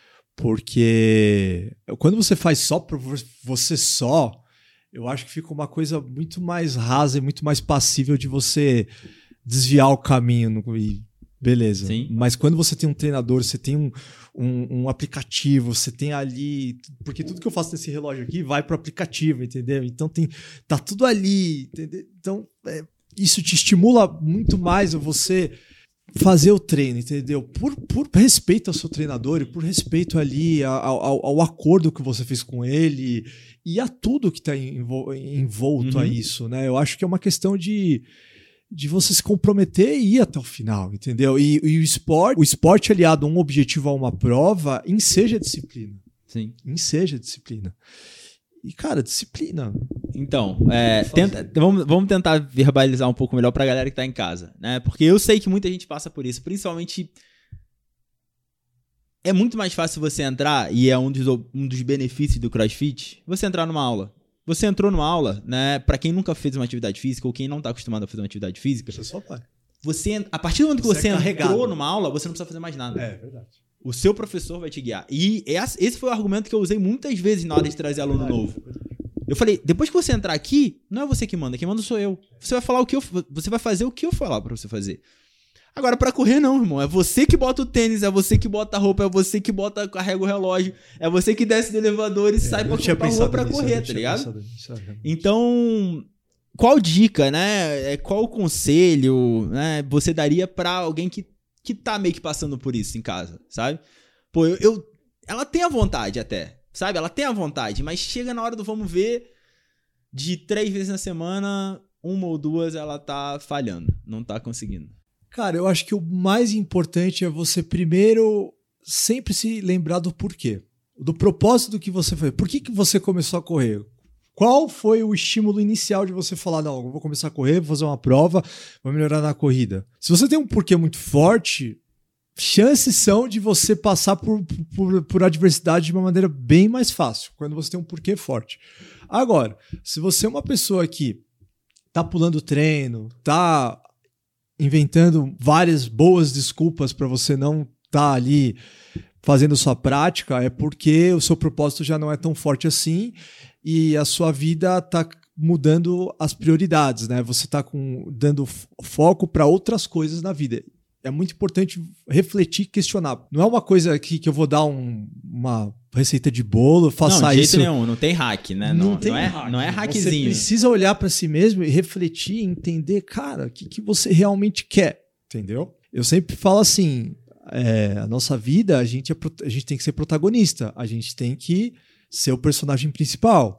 Porque quando você faz só por você só, eu acho que fica uma coisa muito mais rasa e muito mais passível de você desviar o caminho e... Beleza. Sim. Mas quando você tem um treinador, você tem um, um, um aplicativo, você tem ali... Porque tudo que eu faço nesse relógio aqui vai pro aplicativo, entendeu? Então tem, tá tudo ali, entendeu? Então é, isso te estimula muito mais a você fazer o treino, entendeu? Por, por respeito ao seu treinador e por respeito ali ao, ao, ao acordo que você fez com ele e a tudo que está envolto uhum. a isso, né? Eu acho que é uma questão de... de você se comprometer e ir até o final, entendeu? E, e o esporte, o esporte aliado a um objetivo, a uma prova, enseja a disciplina. Sim. Enseja a disciplina. E, cara, disciplina. Então, é, tenta, vamos, vamos tentar verbalizar um pouco melhor pra galera que tá em casa, né? Porque eu sei que muita gente passa por isso, principalmente... é muito mais fácil você entrar, e é um dos, um dos benefícios do CrossFit, você entrar numa aula. Você entrou numa aula, né? Pra quem nunca fez uma atividade física, ou quem não tá acostumado a fazer uma atividade física, Você só vai. Você, a partir do momento que você, Você é entrou carregado. numa aula, você não precisa fazer mais nada. É, verdade. O seu professor vai te guiar. E esse foi o argumento que eu usei muitas vezes na hora de trazer aluno novo. Eu falei, depois que você entrar aqui, não é você que manda, quem manda sou eu. Você vai falar o que eu, você vai fazer o que eu falar pra você fazer. Agora, pra correr não, irmão. É você que bota o tênis, é você que bota a roupa, é você que bota, carrega o relógio, é você que desce do elevador e é, sai pra, pra rua pra nisso, correr, tá ligado? Nisso, então, qual dica, né? Qual conselho, né, você daria pra alguém que, que tá meio que passando por isso em casa, sabe? Pô, eu, eu ela tem a vontade até, sabe? Ela tem a vontade, mas chega na hora do vamos ver, de três vezes na semana, uma ou duas ela tá falhando, não tá conseguindo. Cara, eu acho que o mais importante é você primeiro sempre se lembrar do porquê. Do propósito do que você fez. Por que, que você começou a correr? Qual foi o estímulo inicial de você falar, não, eu vou começar a correr, vou fazer uma prova, vou melhorar na corrida? Se você tem um porquê muito forte, chances são de você passar por, por, por adversidade de uma maneira bem mais fácil, quando você tem um porquê forte. Agora, se você é uma pessoa que tá pulando treino, tá inventando várias boas desculpas para você não estar tá ali fazendo sua prática, é porque o seu propósito já não é tão forte assim e a sua vida está mudando as prioridades, né? Você está dando foco para outras coisas na vida. É muito importante refletir, questionar. Não é uma coisa que, que eu vou dar um, uma receita de bolo, faça não, de jeito isso. Nenhum, não tem hack, né? Não, não, tem não é, hack. Não é hackzinho. Você precisa olhar para si mesmo e refletir, entender, cara, o que, que você realmente quer, entendeu? Eu sempre falo assim, é, a nossa vida, a gente, é, a gente tem que ser protagonista, a gente tem que ser o personagem principal.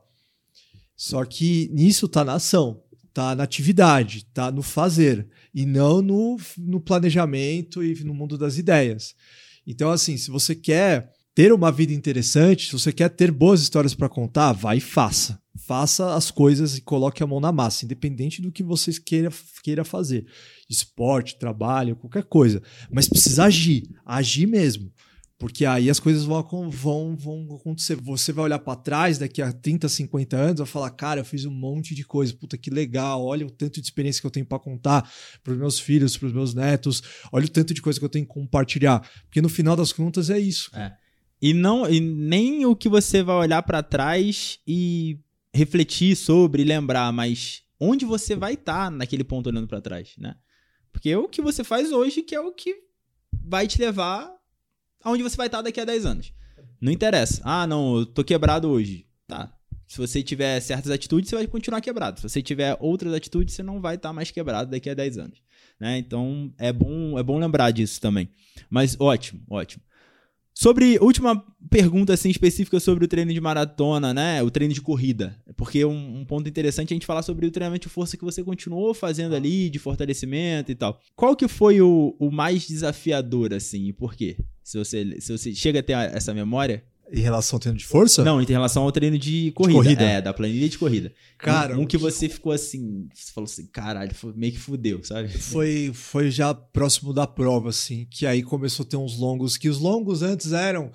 Só que nisso tá na ação, tá na atividade, tá no fazer, e não no, no planejamento e no mundo das ideias. Então, assim, se você quer ter uma vida interessante, se você quer ter boas histórias para contar, vai e faça. Faça as coisas e coloque a mão na massa, independente do que você queira, queira fazer. Esporte, trabalho, qualquer coisa. Mas precisa agir, agir mesmo. Porque aí as coisas vão, vão, vão acontecer. Você vai olhar para trás daqui a trinta, cinquenta anos e vai falar, cara, eu fiz um monte de coisa, puta que legal, olha o tanto de experiência que eu tenho para contar para os meus filhos, para os meus netos, olha o tanto de coisa que eu tenho que compartilhar. Porque no final das contas é isso. É. E, não, e nem o que você vai olhar para trás e refletir sobre, lembrar, mas onde você vai estar tá naquele ponto olhando para trás, né? Porque é o que você faz hoje que é o que vai te levar aonde você vai estar daqui a dez anos. Não interessa. Ah, não, eu tô quebrado hoje. Tá. Se você tiver certas atitudes, você vai continuar quebrado. Se você tiver outras atitudes, você não vai estar mais quebrado daqui a dez anos. Né? Então, é bom, é bom lembrar disso também. Mas ótimo, ótimo. Sobre, última pergunta assim, específica sobre o treino de maratona, né? O treino de corrida. Porque um, um ponto interessante é a gente falar sobre o treinamento de força que você continuou fazendo ali, de fortalecimento e tal. Qual que foi o, o mais desafiador, assim, e por quê? Se você, se você chega a ter essa memória... Em relação ao treino de força? Não, em relação ao treino de corrida. De corrida. É, da planilha de corrida. Cara, um, um que você ficou assim, você falou assim, caralho, meio que fudeu, sabe? Foi, foi já próximo da prova, assim, que aí começou a ter uns longos, que os longos antes eram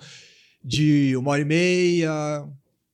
de uma hora e meia,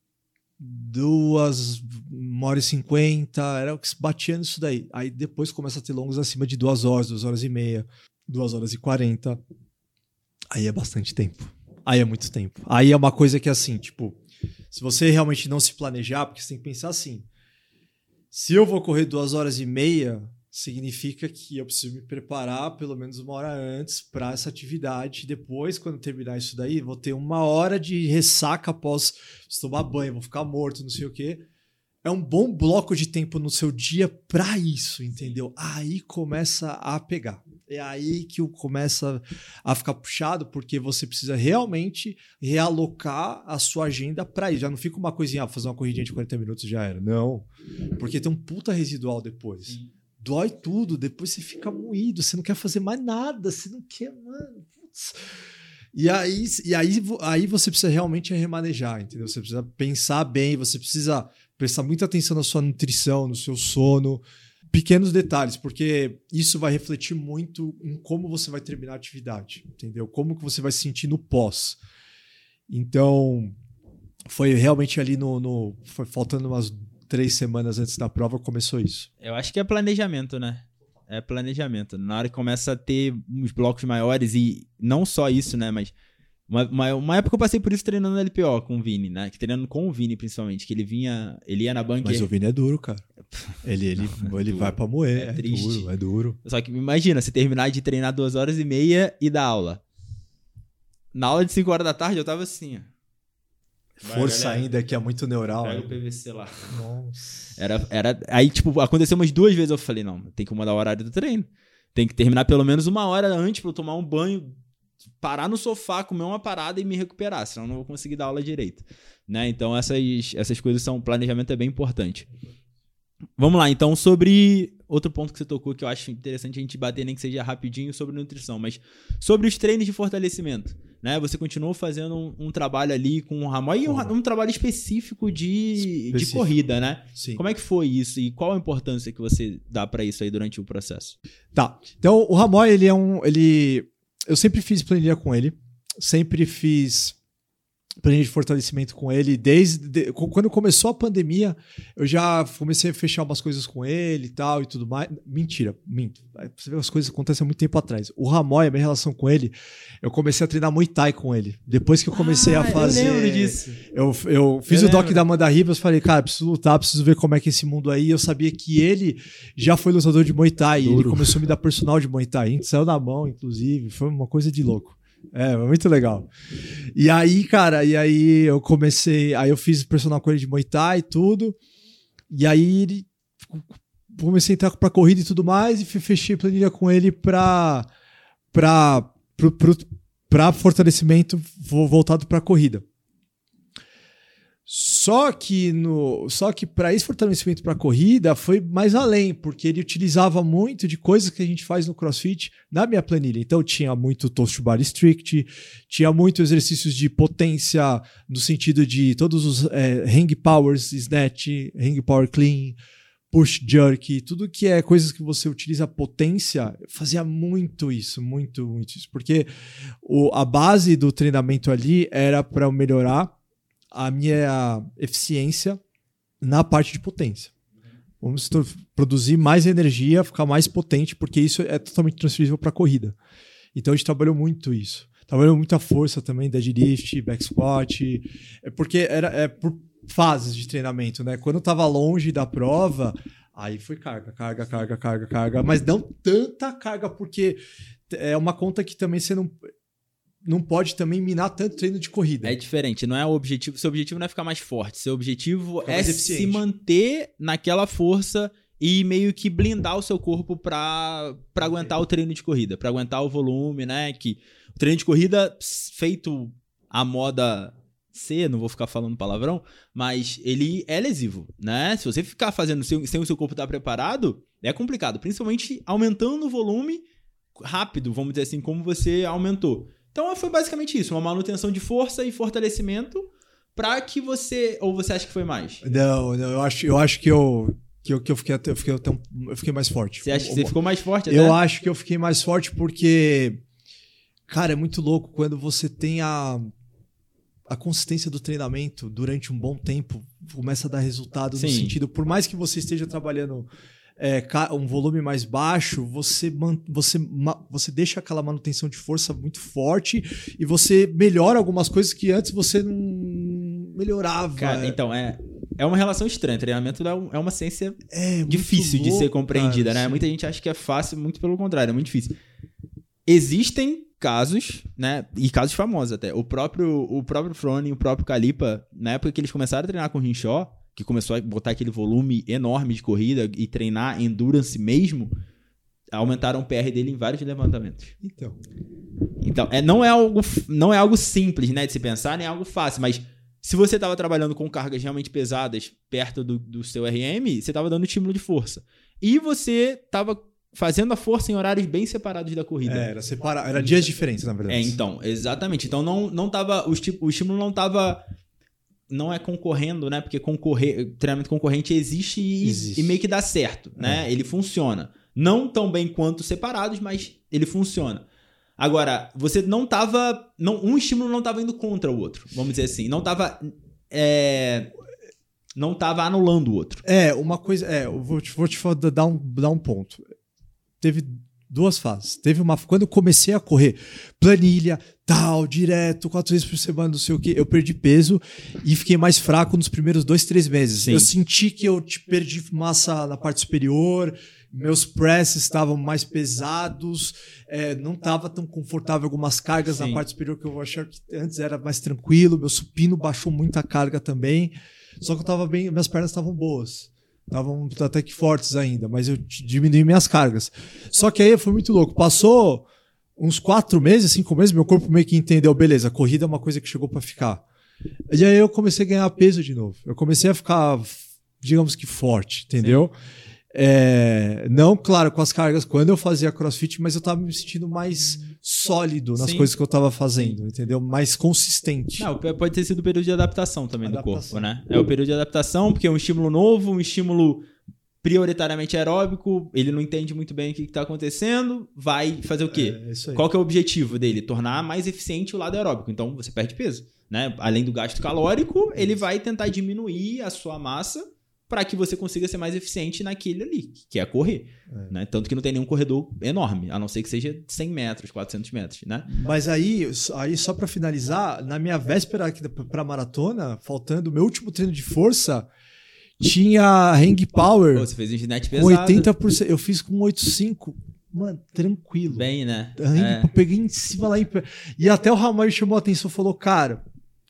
duas, uma hora e cinquenta, era o que se batia nisso daí. Aí depois começa a ter longos acima de duas horas, duas horas e meia, duas horas e quarenta. Aí é bastante tempo. Aí é muito tempo. Aí é uma coisa que, assim, tipo, se você realmente não se planejar, porque você tem que pensar assim, se eu vou correr duas horas e meia, significa que eu preciso me preparar pelo menos uma hora antes para essa atividade. Depois, quando terminar isso daí, vou ter uma hora de ressaca após tomar banho, vou ficar morto, não sei o quê. É um bom bloco de tempo no seu dia para isso, entendeu? Aí começa a pegar. É aí que começa a ficar puxado, porque você precisa realmente realocar a sua agenda para isso. Já não fica uma coisinha, ah, fazer uma corridinha de quarenta minutos já era. Não, porque tem um puta residual depois. Sim. Dói tudo, depois você fica moído, você não quer fazer mais nada, você não quer, mano. Putz. E aí, e aí, aí você precisa realmente remanejar, entendeu? Você precisa pensar bem, você precisa prestar muita atenção na sua nutrição, no seu sono, pequenos detalhes, porque isso vai refletir muito em como você vai terminar a atividade, entendeu? Como que você vai se sentir no pós. Então, foi realmente ali no... no foi faltando umas três semanas antes da prova, começou isso. Eu acho que é planejamento, né? É planejamento. Na hora que começa a ter uns blocos maiores, e não só isso, né? Mas uma, uma, uma época eu passei por isso treinando no L P O com o Vini, né? Que treinando com o Vini, principalmente, que ele vinha, ele ia na banca. Mas o Vini é duro, cara. Ele, ele, não, é ele vai pra moer. É, é triste. duro, é duro. Só que imagina, você terminar de treinar duas horas e meia e dar aula. Na aula de cinco horas da tarde eu tava assim, ó. Força galera, ainda, que é muito neural. Pega o P V C lá. Nossa. Era, era, aí, tipo, aconteceu umas duas vezes. Eu falei, não, tem que mudar o horário do treino. Tem que terminar pelo menos uma hora antes pra eu tomar um banho, parar no sofá, comer uma parada e me recuperar. Senão eu não vou conseguir dar aula direito. Né? Então, essas, essas coisas são... Planejamento é bem importante. Vamos lá, então, sobre outro ponto que você tocou, que eu acho interessante a gente bater, nem que seja rapidinho, sobre nutrição, mas sobre os treinos de fortalecimento, né? Você continuou fazendo um, um trabalho ali com o Ramoy e um, um trabalho específico de, específico. de corrida, né? Sim. Como é que foi isso e qual a importância que você dá para isso aí durante o processo? Tá, então o Ramoy, ele é um... Ele... Eu sempre fiz planilha com ele, sempre fiz... planilha de fortalecimento com ele, desde de, quando começou a pandemia, eu já comecei a fechar umas coisas com ele e tal e tudo mais. Mentira, minto. Você vê, as coisas acontecem há muito tempo atrás. O Ramoy, a minha relação com ele, eu comecei a treinar Muay Thai com ele. Depois que eu comecei ah, a fazer... Eu lembro disso. Eu, eu fiz eu o doc da Amanda Ribas, falei, cara, preciso lutar, preciso ver como é que é esse mundo aí. Eu sabia que ele já foi lutador de Muay Thai. E ele começou a me dar personal de Muay Thai. A gente saiu na mão, inclusive. Foi uma coisa de louco. É, muito legal. E aí, cara, e aí eu comecei, aí eu fiz personal com ele de Muay Thai e tudo, e aí ele, comecei a entrar pra corrida e tudo mais, e fechei planilha com ele pra, pra, pro, pro, pra fortalecimento voltado pra corrida. Só que, no, só que para esse fortalecimento para corrida foi mais além, porque ele utilizava muito de coisas que a gente faz no CrossFit na minha planilha. Então tinha muito Toast Bar Strict, tinha muito exercícios de potência no sentido de todos os é, hang powers, snatch, hang power clean, push jerk, tudo que é coisas que você utiliza potência, eu fazia muito isso, muito, muito isso. Porque o, a base do treinamento ali era para eu melhorar a minha eficiência na parte de potência. Vamos produzir mais energia, ficar mais potente, porque isso é totalmente transferível para a corrida. Então a gente trabalhou muito isso. Trabalhou muita força também, deadlift, back squat, porque era é por fases de treinamento, né? Quando eu estava longe da prova, aí foi carga, carga, carga, carga, carga, mas não tanta carga, porque é uma conta que também você não... não pode também minar tanto treino de corrida. É diferente, não é o objetivo. Seu objetivo não é ficar mais forte. Seu objetivo ficar é se manter naquela força e meio que blindar o seu corpo para para aguentar o treino de corrida, para aguentar o volume, né? Que o treino de corrida feito à moda C, não vou ficar falando palavrão, mas ele é lesivo, né? Se você ficar fazendo sem, sem o seu corpo estar preparado, é complicado, principalmente aumentando o volume rápido, vamos dizer assim, como você aumentou. Então foi basicamente isso, uma manutenção de força e fortalecimento para que você... Ou você acha que foi mais? Não, não, eu acho, eu acho que eu, que eu, que eu, fiquei, até, eu, fiquei, até um, eu fiquei mais forte. Você acha que você ficou mais forte até? Eu acho que eu fiquei mais forte porque, cara, é muito louco quando você tem a, a consistência do treinamento durante um bom tempo, começa a dar resultado. Sim. No sentido, por mais que você esteja trabalhando... É, um volume mais baixo, você, man, você, você deixa aquela manutenção de força muito forte e você melhora algumas coisas que antes você não melhorava. Cara, então, é, é uma relação estranha. Treinamento é uma ciência é difícil louco, de ser compreendida, cara, né? Sim. Muita gente acha que é fácil, muito pelo contrário, é muito difícil. Existem casos, né? E casos famosos até. O próprio, o próprio Froning, o próprio Kalipa, na época que eles começaram a treinar com o Hinshaw, que começou a botar aquele volume enorme de corrida e treinar endurance mesmo, aumentaram o P R dele em vários levantamentos. Então, então é, não, é algo, não é algo simples, né, de se pensar, nem é algo fácil, mas se você estava trabalhando com cargas realmente pesadas perto do, do seu R M, você estava dando estímulo de força. E você estava fazendo a força em horários bem separados da corrida. É, era, separa... era dias diferentes, na verdade. É, então, exatamente. Então não, não tava, o, o estímulo não estava... não é concorrendo, né? Porque concorrer, treinamento concorrente existe e, existe. e meio que dá certo, né? É. Ele funciona. Não tão bem quanto separados, mas ele funciona. Agora, você não tava... Não, um estímulo não tava indo contra o outro, vamos dizer assim. Não tava... É, não tava anulando o outro. É, uma coisa... É, eu vou te, vou te dar, um, dar um ponto. Teve duas fases. Teve uma... Quando eu comecei a correr planilha, tal, direto, quatro vezes por semana, não sei o quê, eu perdi peso e fiquei mais fraco nos primeiros dois, três meses. Sim. Eu senti que eu te perdi massa na parte superior, meus presses estavam mais pesados, é, não estava tão confortável algumas cargas Sim. na parte superior que eu achava que antes era mais tranquilo, meu supino baixou muita carga também, só que eu tava bem, minhas pernas estavam boas. Estavam até que fortes ainda, mas eu diminui minhas cargas. Só que aí foi muito louco. Passou uns quatro meses, cinco meses, meu corpo meio que entendeu, beleza, a corrida é uma coisa que chegou para ficar. E aí eu comecei a ganhar peso de novo. Eu comecei a ficar, digamos que forte, entendeu? É, não, claro, com as cargas quando eu fazia crossfit, mas eu tava me sentindo mais sólido nas Sim. coisas que eu tava fazendo, Sim. entendeu? Mais consistente. Não, pode ter sido o período de adaptação também adaptação. do corpo, né? É o período de adaptação, porque é um estímulo novo, um estímulo prioritariamente aeróbico, ele não entende muito bem o que está acontecendo, vai fazer o quê? É, Qual que é o objetivo dele? Tornar mais eficiente o lado aeróbico. Então, você perde peso, né? Além do gasto calórico, ele vai tentar diminuir a sua massa para que você consiga ser mais eficiente naquele ali, que é correr. É. Né? Tanto que não tem nenhum corredor enorme, a não ser que seja cem metros, quatrocentos metros, né? Mas aí, aí só para finalizar, na minha véspera para maratona, faltando o meu último treino de força, tinha hang power. Pô, você fez um ginete pesado. Com oitenta por cento. Eu fiz com oito vírgula cinco. Mano, tranquilo. Bem, né? Hang, é. Eu peguei em cima lá. Em... E até o Ramon chamou a atenção e falou, cara,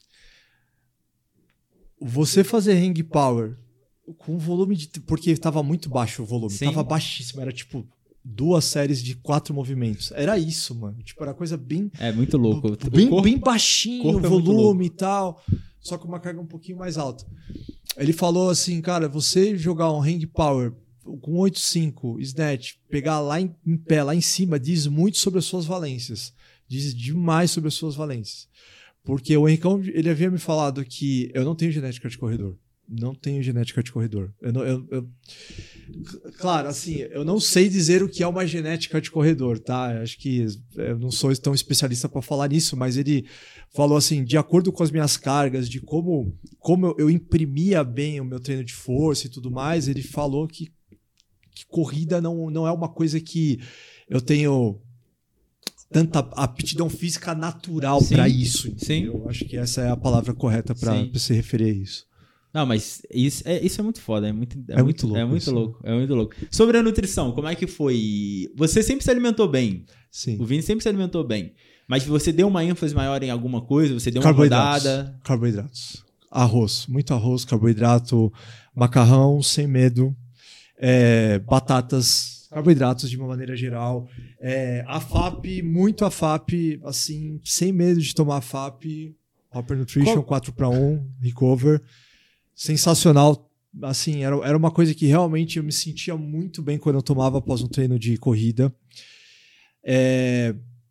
você fazer hang power com volume de... Porque estava muito baixo o volume. Sim. Tava baixíssimo. Era tipo duas séries de quatro movimentos. Era isso, mano. Tipo, era coisa bem... É muito louco. Bem, corpo, bem baixinho o volume e tal. Só com uma carga um pouquinho mais alta. Ele falou assim, cara, você jogar um hang power com oito vírgula cinco snatch, pegar lá em, em pé, lá em cima, diz muito sobre as suas valências. Diz demais sobre as suas valências. Porque o Henricão, ele havia me falado que eu não tenho genética de corredor. Não tenho genética de corredor. Eu não, eu, eu... Claro, assim, eu não sei dizer o que é uma genética de corredor, tá? Eu acho que eu não sou tão especialista para falar nisso, mas ele falou assim, de acordo com as minhas cargas, de como, como eu, eu imprimia bem o meu treino de força e tudo mais, ele falou que, que corrida não, não é uma coisa que eu tenho tanta aptidão física natural para isso. Sim. Eu acho que essa é a palavra correta para se referir a isso. Não, mas isso é, isso é muito foda, é muito, é é muito, muito louco. É muito louco, é muito louco. Sobre a nutrição, como é que foi? Você sempre se alimentou bem. Sim. O Vini sempre se alimentou bem. Mas você deu uma ênfase maior em alguma coisa? Você deu uma carboidratos, rodada? Carboidratos. Arroz. Muito arroz, carboidrato, macarrão, sem medo. É, batatas, carboidratos de uma maneira geral. É, a F A P, muito a F A P, assim, sem medo de tomar a F A P. Hopper Nutrition, Qual? quatro para um, Recover. Sensacional, assim, era, era uma coisa que realmente eu me sentia muito bem quando eu tomava após um treino de corrida. É...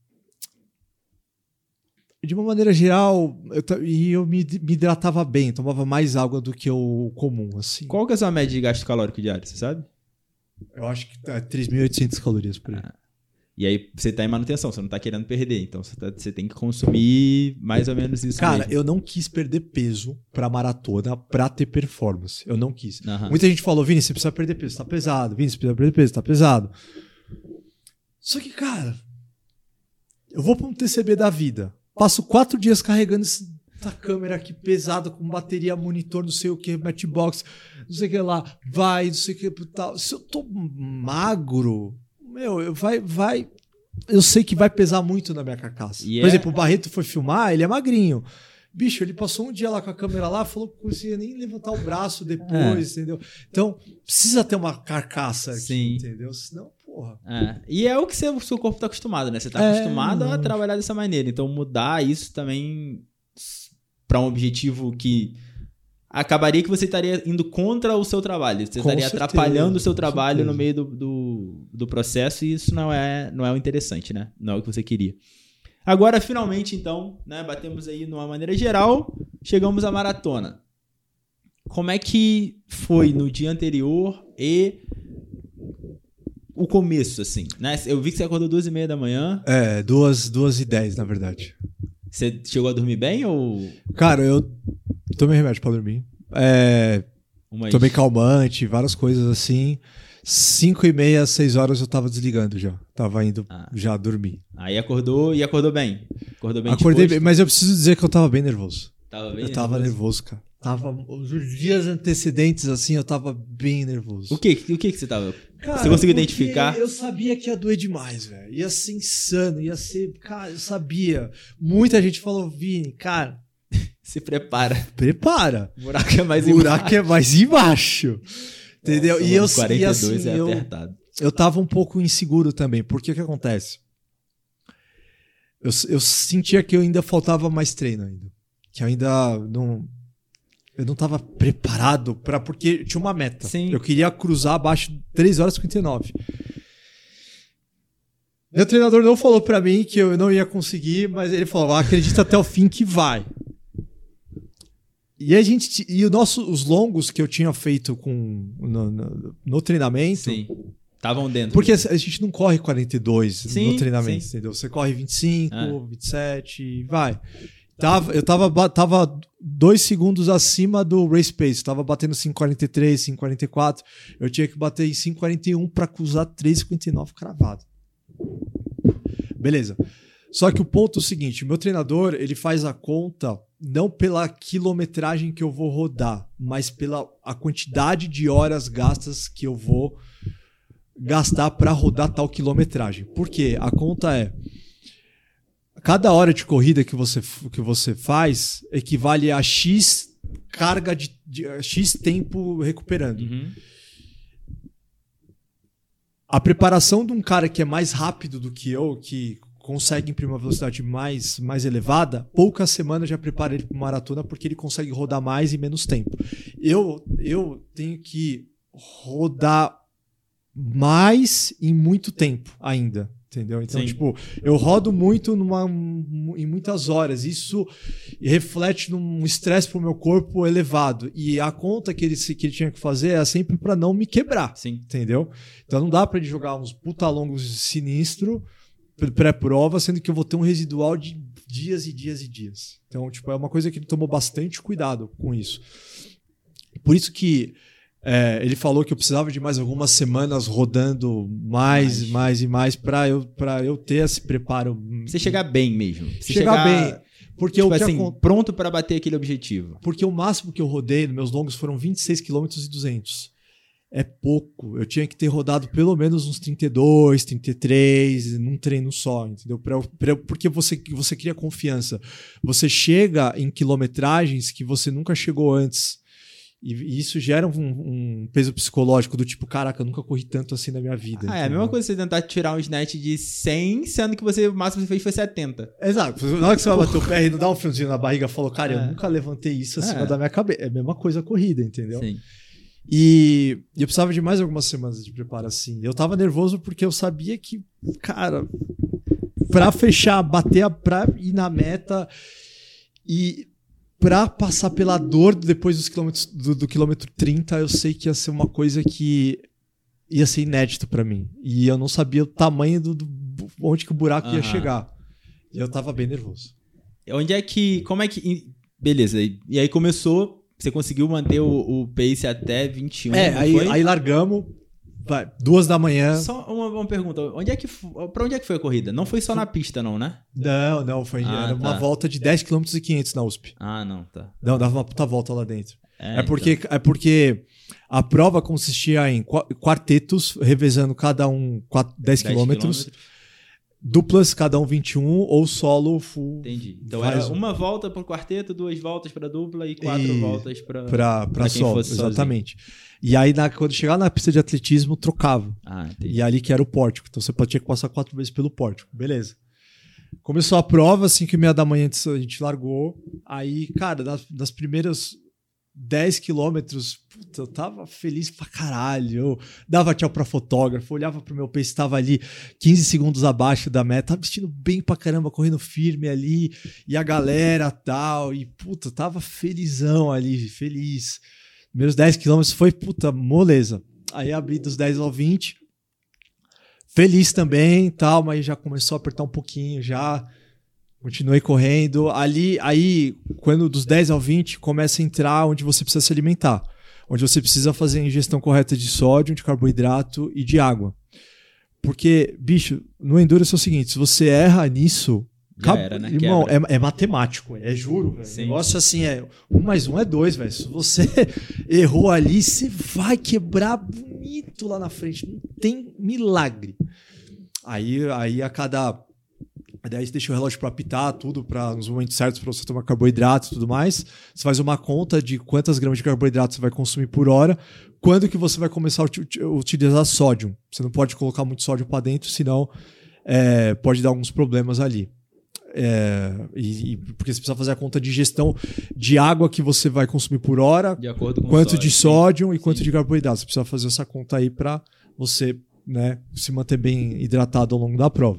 De uma maneira geral, eu, e eu me, me hidratava bem, tomava mais água do que o comum, assim. Qual que é a sua média de gasto calórico diário, você sabe? Eu acho que é três mil e oitocentas calorias por aí. Ah. E aí você tá em manutenção, você não tá querendo perder, então você, tá, você tem que consumir mais ou menos isso. Cara, mesmo. eu não quis perder peso pra maratona pra ter performance. Eu não quis. Uhum. Muita gente falou, Vini, você precisa perder peso, tá pesado. Vini, você precisa perder peso, tá pesado. Só que, cara, eu vou pra um T C B da vida, passo quatro dias carregando essa câmera aqui pesada, com bateria, monitor, não sei o que, matchbox, não sei o que lá, vai, não sei o que tal. Se eu tô magro... Meu, vai, vai. Eu sei que vai pesar muito na minha carcaça. Yeah. Por exemplo, o Barreto foi filmar, ele é magrinho. Bicho, ele passou um dia lá com a câmera lá, falou que não conseguia nem levantar o braço depois, é. entendeu? Então, precisa ter uma carcaça aqui, Sim. entendeu? Senão, porra. É. E é o que você, o seu corpo tá acostumado, né? Você tá é, acostumado não. a trabalhar dessa maneira. Então, mudar isso também para um objetivo que acabaria que você estaria indo contra o seu trabalho. Você Com estaria certeza, atrapalhando o seu trabalho certeza. no meio do, do, do processo e isso não é, não é o interessante, né? Não é o que você queria. Agora, finalmente, então, né, batemos aí numa maneira geral, chegamos à maratona. Como é que foi no dia anterior e o começo, assim, né? Eu vi que você acordou duas e meia da manhã. É, duas, duas e dez, na verdade. Você chegou a dormir bem ou... Cara, eu tomei remédio pra dormir. É, Umas... Tomei calmante, várias coisas assim. Cinco e meia, seis horas eu tava desligando já. Tava indo ah. já dormir. Aí acordou e acordou bem? Acordou bem Acordei disposto? bem, mas eu preciso dizer que eu tava bem nervoso. Tava bem eu tava nervoso, nervoso cara. Tava, os dias antecedentes, assim, eu tava bem nervoso. O que? O que que você tava... Cara, você conseguiu identificar? Eu sabia que ia doer demais, velho. Ia ser insano, ia ser... Cara, eu sabia. Muita gente falou, Vini, cara... Se prepara. Prepara. O buraco é mais embaixo. O buraco embaixo. é mais embaixo. Entendeu? Nossa, e eu, quarenta e dois e assim, é eu, apertado. Eu tava um pouco inseguro também. Porque o que acontece? Eu, eu sentia que eu ainda faltava mais treino ainda. Que eu ainda não... Eu não tava preparado para porque tinha uma meta. Sim. Eu queria cruzar abaixo de três horas e cinquenta e nove. Meu treinador não falou para mim que eu não ia conseguir, mas ele falou: acredita até o fim que vai. E a gente e o nosso, os longos que eu tinha feito com no, no, no treinamento, sim, estavam dentro. Porque mesmo. A gente não corre quarenta e dois sim, no treinamento, sim. entendeu? Você corre vinte e cinco, ah. vinte e sete, vai. Tava, eu tava, tava dois segundos acima do race pace. Tava batendo cinco e quarenta e três, cinco e quarenta e quatro. Eu tinha que bater em cinco e quarenta e um para cruzar três e cinquenta e nove cravado. Beleza. Só que o ponto é o seguinte, o meu treinador, ele faz a conta não pela quilometragem que eu vou rodar, mas pela a quantidade de horas gastas que eu vou gastar para rodar tal quilometragem. Por quê? A conta é cada hora de corrida que você, que você faz equivale a X carga de, de a X tempo recuperando. Uhum. A preparação de um cara que é mais rápido do que eu, que consegue imprimir uma velocidade mais, mais elevada, poucas semanas já prepara ele para maratona porque ele consegue rodar mais em menos tempo. Eu, eu tenho que rodar mais em muito tempo ainda. Entendeu? Então, sim. tipo, eu rodo muito numa, em muitas horas. Isso reflete num estresse pro meu corpo elevado. E a conta que ele, que ele tinha que fazer é sempre para não me quebrar. Sim. Entendeu? Então não dá para ele jogar uns puta longos sinistro pré-prova, sendo que eu vou ter um residual de dias e dias e dias. Então, tipo, é uma coisa que ele tomou bastante cuidado com isso. Por isso que É, ele falou que eu precisava de mais algumas semanas rodando mais, mais, mais e mais para eu, pra eu ter esse preparo. Você chegar bem mesmo. Você chegar, chegar bem. Porque tipo eu, assim, acon... pronto para bater aquele objetivo. Porque o máximo que eu rodei nos meus longos foram vinte e seis quilômetros e duzentos. É pouco. Eu tinha que ter rodado pelo menos uns trinta e dois, trinta e três, num treino só, entendeu? Pra, pra, porque você, você cria confiança. Você chega em quilometragens que você nunca chegou antes. E isso gera um, um peso psicológico do tipo, caraca, eu nunca corri tanto assim na minha vida. Ah, entendeu? é a mesma coisa você tentar tirar um snatch de cem, sendo que você, o máximo que você fez foi setenta. Exato. Na hora que você vai bater o pé e não dá um friozinho na barriga, falou, cara, é. eu nunca levantei isso acima é. da minha cabeça. É a mesma coisa a corrida, entendeu? Sim. E eu precisava de mais algumas semanas de preparo assim. Eu tava nervoso porque eu sabia que, cara, pra fechar, bater, a, pra ir na meta e... Pra passar pela dor depois dos quilômetros, do, do quilômetro trinta, eu sei que ia ser uma coisa que ia ser inédito pra mim. E eu não sabia o tamanho do, do onde que o buraco uhum. ia chegar. E eu tava bem nervoso. Onde é que... Como é que... Beleza. E aí começou... Você conseguiu manter o, o pace até vinte e um, É, não aí, foi? aí largamos... Vai, duas da manhã. Só uma, uma pergunta. Onde é que, pra onde é que foi a corrida? Não foi só na pista, não, né? Não, não. Foi ah, era tá. uma volta de dez quilômetros e quinhentos na U S P. Ah, não, tá. Não, dava uma puta volta lá dentro. É, é, porque, então. é porque a prova consistia em quartetos, revezando cada um dez quilômetros. Duplas, cada um vinte e um, ou solo full. Entendi. Então era uma volta pro quarteto, duas voltas pra dupla e quatro e... voltas pra, pra, pra, pra solo. Exatamente. Sozinho. E aí, na, quando chegava na pista de atletismo, trocava. Ah, entendi. E ali que era o pórtico. Então você tinha que passar quatro vezes pelo pórtico. Beleza. Começou a prova, cinco e meia da manhã a gente largou. Aí, cara, das, das primeiras dez quilômetros, puta, eu tava feliz pra caralho. Eu dava tchau pra fotógrafo, olhava pro meu pace, tava ali quinze segundos abaixo da meta, tava vestindo bem pra caramba, correndo firme ali, e a galera tal, e puta, tava felizão ali, feliz. Meus dez quilômetros foi, puta, moleza. Aí abri dos dez ao vinte, feliz também, tal, mas já começou a apertar um pouquinho, já continuei correndo. Ali, aí, quando dos dez ao vinte, começa a entrar onde você precisa se alimentar, onde você precisa fazer a ingestão correta de sódio, de carboidrato e de água. Porque, bicho, no Endurance é o seguinte, se você erra nisso, Já Cab... era, né? Irmão, é, é matemático, é juro. O negócio assim é um mais um é dois, velho. Se você errou ali, você vai quebrar bonito lá na frente. Não tem milagre. Aí, aí a cada. Daí você deixa o relógio para apitar, tudo para nos momentos certos para você tomar carboidrato e tudo mais. Você faz uma conta de quantas gramas de carboidrato você vai consumir por hora, quando que você vai começar a utilizar sódio. Você não pode colocar muito sódio para dentro, senão é, pode dar alguns problemas ali. É, e, e porque você precisa fazer a conta de ingestão de água que você vai consumir por hora, de acordo com quanto sódio, de sódio sim. e quanto sim. de carboidrato. Você precisa fazer essa conta aí para você, né, se manter bem hidratado ao longo da prova.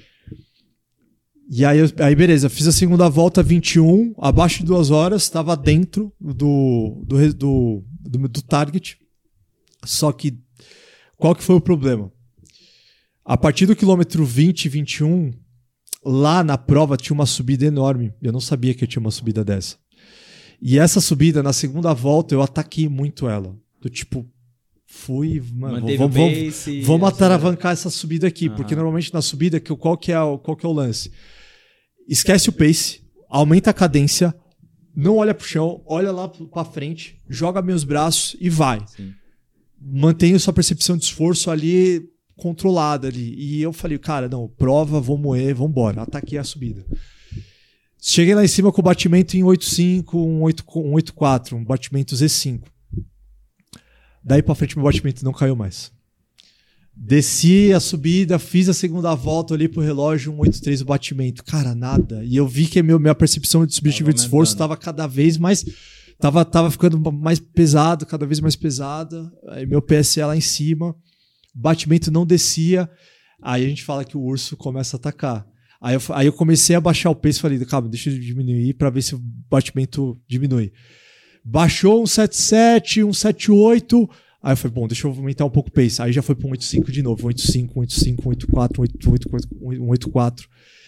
E aí, aí beleza, fiz a segunda volta vinte e um, abaixo de duas horas, estava dentro do, do, do, do, do target. Só que qual que foi o problema? A partir do quilômetro vinte, vinte e um, lá na prova tinha uma subida enorme. Eu não sabia que tinha uma subida dessa. E essa subida, na segunda volta, eu ataquei muito ela. Do tipo, fui... Mano, vamos, vamos, vamos atravancar essa subida aqui. Uhum. Porque normalmente na subida, qual que, é o, qual que é o lance? Esquece o pace, aumenta a cadência, não olha pro chão, olha lá pra frente, joga meus braços e vai. Sim. Mantenha sua percepção de esforço ali controlada ali. E eu falei, cara, não, prova, vou moer, vambora. Ataquei a subida. Cheguei lá em cima com o batimento em oito cinco, um oito quatro, um batimento Z cinco. Daí pra frente meu batimento não caiu mais. Desci a subida, fiz a segunda volta, olhei pro relógio, um oito três o batimento. Cara, nada. E eu vi que a minha percepção de subjetivo de esforço estava cada vez mais... Tava, tava ficando mais pesado, cada vez mais pesada. Aí meu P S E lá em cima. Batimento não descia. Aí a gente fala que o urso começa a atacar. Aí eu, aí eu comecei a baixar o pace e falei, cara, deixa eu diminuir para ver se o batimento diminui. Baixou um sete sete, um sete oito... Aí eu falei, bom, deixa eu aumentar um pouco o pace. Aí já foi para um oito cinco de novo. um oito cinco, um oito cinco, um oito quatro, um oito quatro.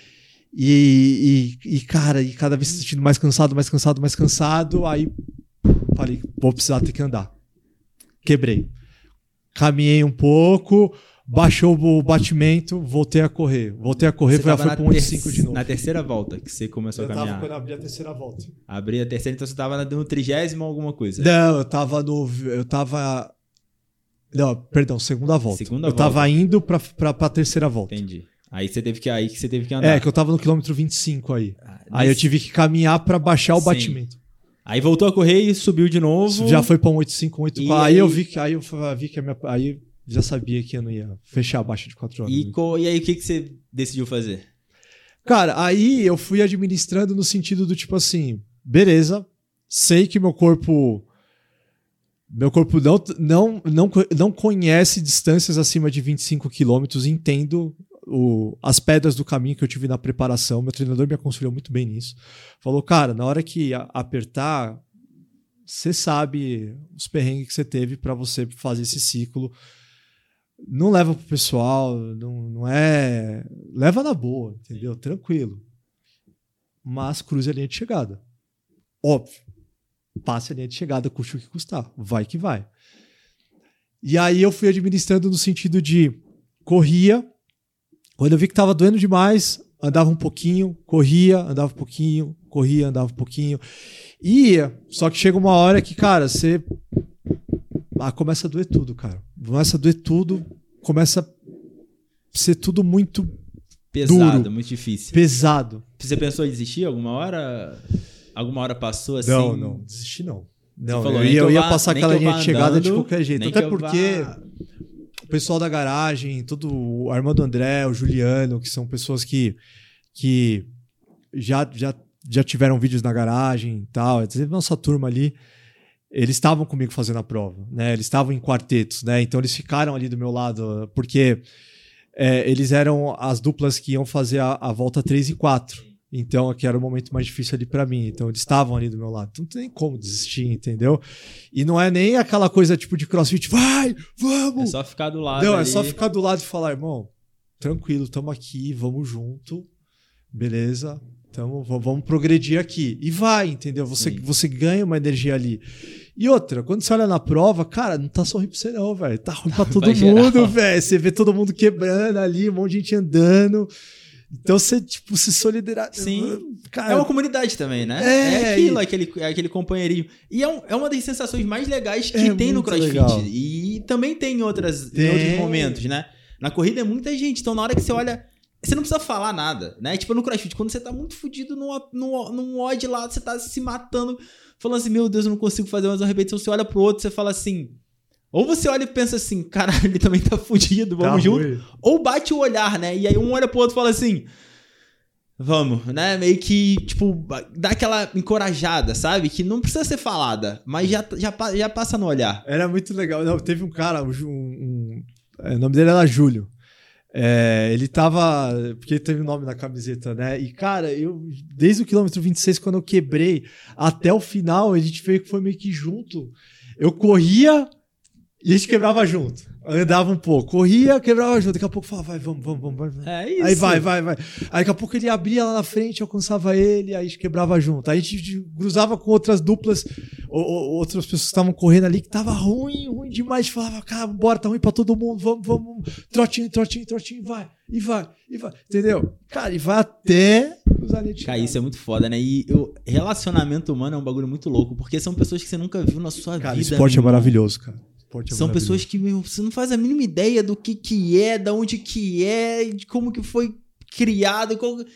E, e, e, cara, e cada vez se sentindo mais cansado, mais cansado, mais cansado. Aí falei, vou precisar ter que andar. Quebrei. Caminhei um pouco, baixou o batimento, voltei a correr. Voltei a correr, foi, foi para um oito cinco de novo. Na terceira volta que você começou eu a caminhar. Eu tava quando abri a terceira volta. Abri a terceira, então você tava no trigésimo alguma coisa? Não, eu tava no... Eu tava... Não, perdão, segunda volta. Segunda eu volta. tava indo pra, pra, pra terceira volta. Entendi. Aí você teve que, aí que você teve que andar. É, que eu tava no quilômetro vinte e cinco aí. Ah, aí nesse... eu tive que caminhar pra baixar o Sim. batimento. Aí voltou a correr e subiu de novo. Já foi pra um oito cinco, um oito quatro. Aí... aí eu vi que, aí eu vi que a minha... Aí já sabia que eu não ia fechar abaixo de quatro horas. E, co... e aí o que, que você decidiu fazer? Cara, aí eu fui administrando no sentido do tipo assim, beleza, sei que meu corpo... Meu corpo não, não, não, não conhece distâncias acima de vinte e cinco quilômetros, entendo o, as pedras do caminho que eu tive na preparação. Meu treinador me aconselhou muito bem nisso. Falou, cara, na hora que a, apertar, você sabe os perrengues que você teve para você fazer esse ciclo. Não leva pro pessoal, não, não é... Leva na boa, entendeu? Tranquilo. Mas cruze a linha de chegada. Óbvio. Passe a linha de chegada, custe o que custar. Vai que vai. E aí eu fui administrando no sentido de corria. Quando eu vi que estava doendo demais, andava um pouquinho, corria, andava um pouquinho, corria, andava um pouquinho. Ia. Só que chega uma hora que, cara, você... Ah, começa a doer tudo, cara. Começa a doer tudo. Começa a ser tudo muito pesado, duro, muito difícil. Pesado. Você pensou em desistir alguma hora? Alguma hora passou assim? Não, não. Desisti não. Não, falou, eu, ia, eu ia vá, passar aquela linha de chegada andando, de qualquer jeito. Até porque vá... o pessoal da garagem, todo o Armando André, o Juliano, que são pessoas que, que já, já, já tiveram vídeos na garagem e tal, é nossa turma ali. eles estavam comigo fazendo a prova, né? Eles estavam em quartetos, né? Então eles ficaram ali do meu lado, porque é, eles eram as duplas que iam fazer a, a volta três e quatro. Então aqui era o momento mais difícil ali pra mim. Então eles estavam ali do meu lado. Então não tem nem como desistir, entendeu? E não é nem aquela coisa tipo de crossfit, vai, vamos! É só ficar do lado. Não, ali. é só ficar do lado e falar, irmão, tranquilo, tamo aqui, vamos junto, beleza? Então vamos progredir aqui. E vai, entendeu? Você, você ganha uma energia ali. E outra, quando você olha na prova, cara, não tá só ruim pra você não, velho. Tá ruim pra todo mundo, velho. Você vê todo mundo quebrando ali, um monte de gente andando. Então você, tipo, se solidarizar. Sim. Cara, é uma comunidade também, né? É, é aquilo, e... aquele, é aquele companheirismo. E é, um, é uma das sensações mais legais que é tem no CrossFit. Legal. E também tem em, outras, tem. em outros momentos, né? Na corrida é muita gente. Então, na hora que você olha, você não precisa falar nada, né? Tipo, no CrossFit, quando você tá muito fudido num, num, num odd lá, você tá se matando, falando assim, meu Deus, eu não consigo fazer mais uma repetição. Você olha pro outro, você fala assim... Ou você olha e pensa assim, caralho, ele também tá fudido, vamos tá junto. Ruim. Ou bate o olhar, né? E aí um olha pro outro e fala assim... Vamos, né? Meio que, tipo, dá aquela encorajada, sabe? Que não precisa ser falada, mas já, já, já passa no olhar. Era muito legal. Não, teve um cara, um, um, o nome dele era Júlio. É, ele tava... Porque ele teve o nome na camiseta, né? E, cara, eu desde o quilômetro vinte e seis, quando eu quebrei, até o final, a gente veio que foi meio que junto. Eu corria e a gente quebrava junto. Andava um pouco, corria, quebrava junto. Daqui a pouco falava, vai, vamos, vamos, vamos. Vai. É isso. Aí vai, vai, vai. Aí daqui a pouco ele abria lá na frente, eu alcançava ele, aí a gente quebrava junto. Aí a gente cruzava com outras duplas, ou, ou, outras pessoas que estavam correndo ali, que tava ruim, ruim demais. Falava, cara, bora, tá ruim pra todo mundo, vamos, vamos. Trotinho, trotinho, trotinho, vai. E vai, e vai. Entendeu? Cara, e vai até cruzar ali de Cara, isso é muito foda, né? E o relacionamento humano é um bagulho muito louco, porque são pessoas que você nunca viu na sua cara, vida. Cara, esporte é maravilhoso, cara. São pessoas que meu, você não faz a mínima ideia do que que é, de onde que é, de como que foi criado. Como...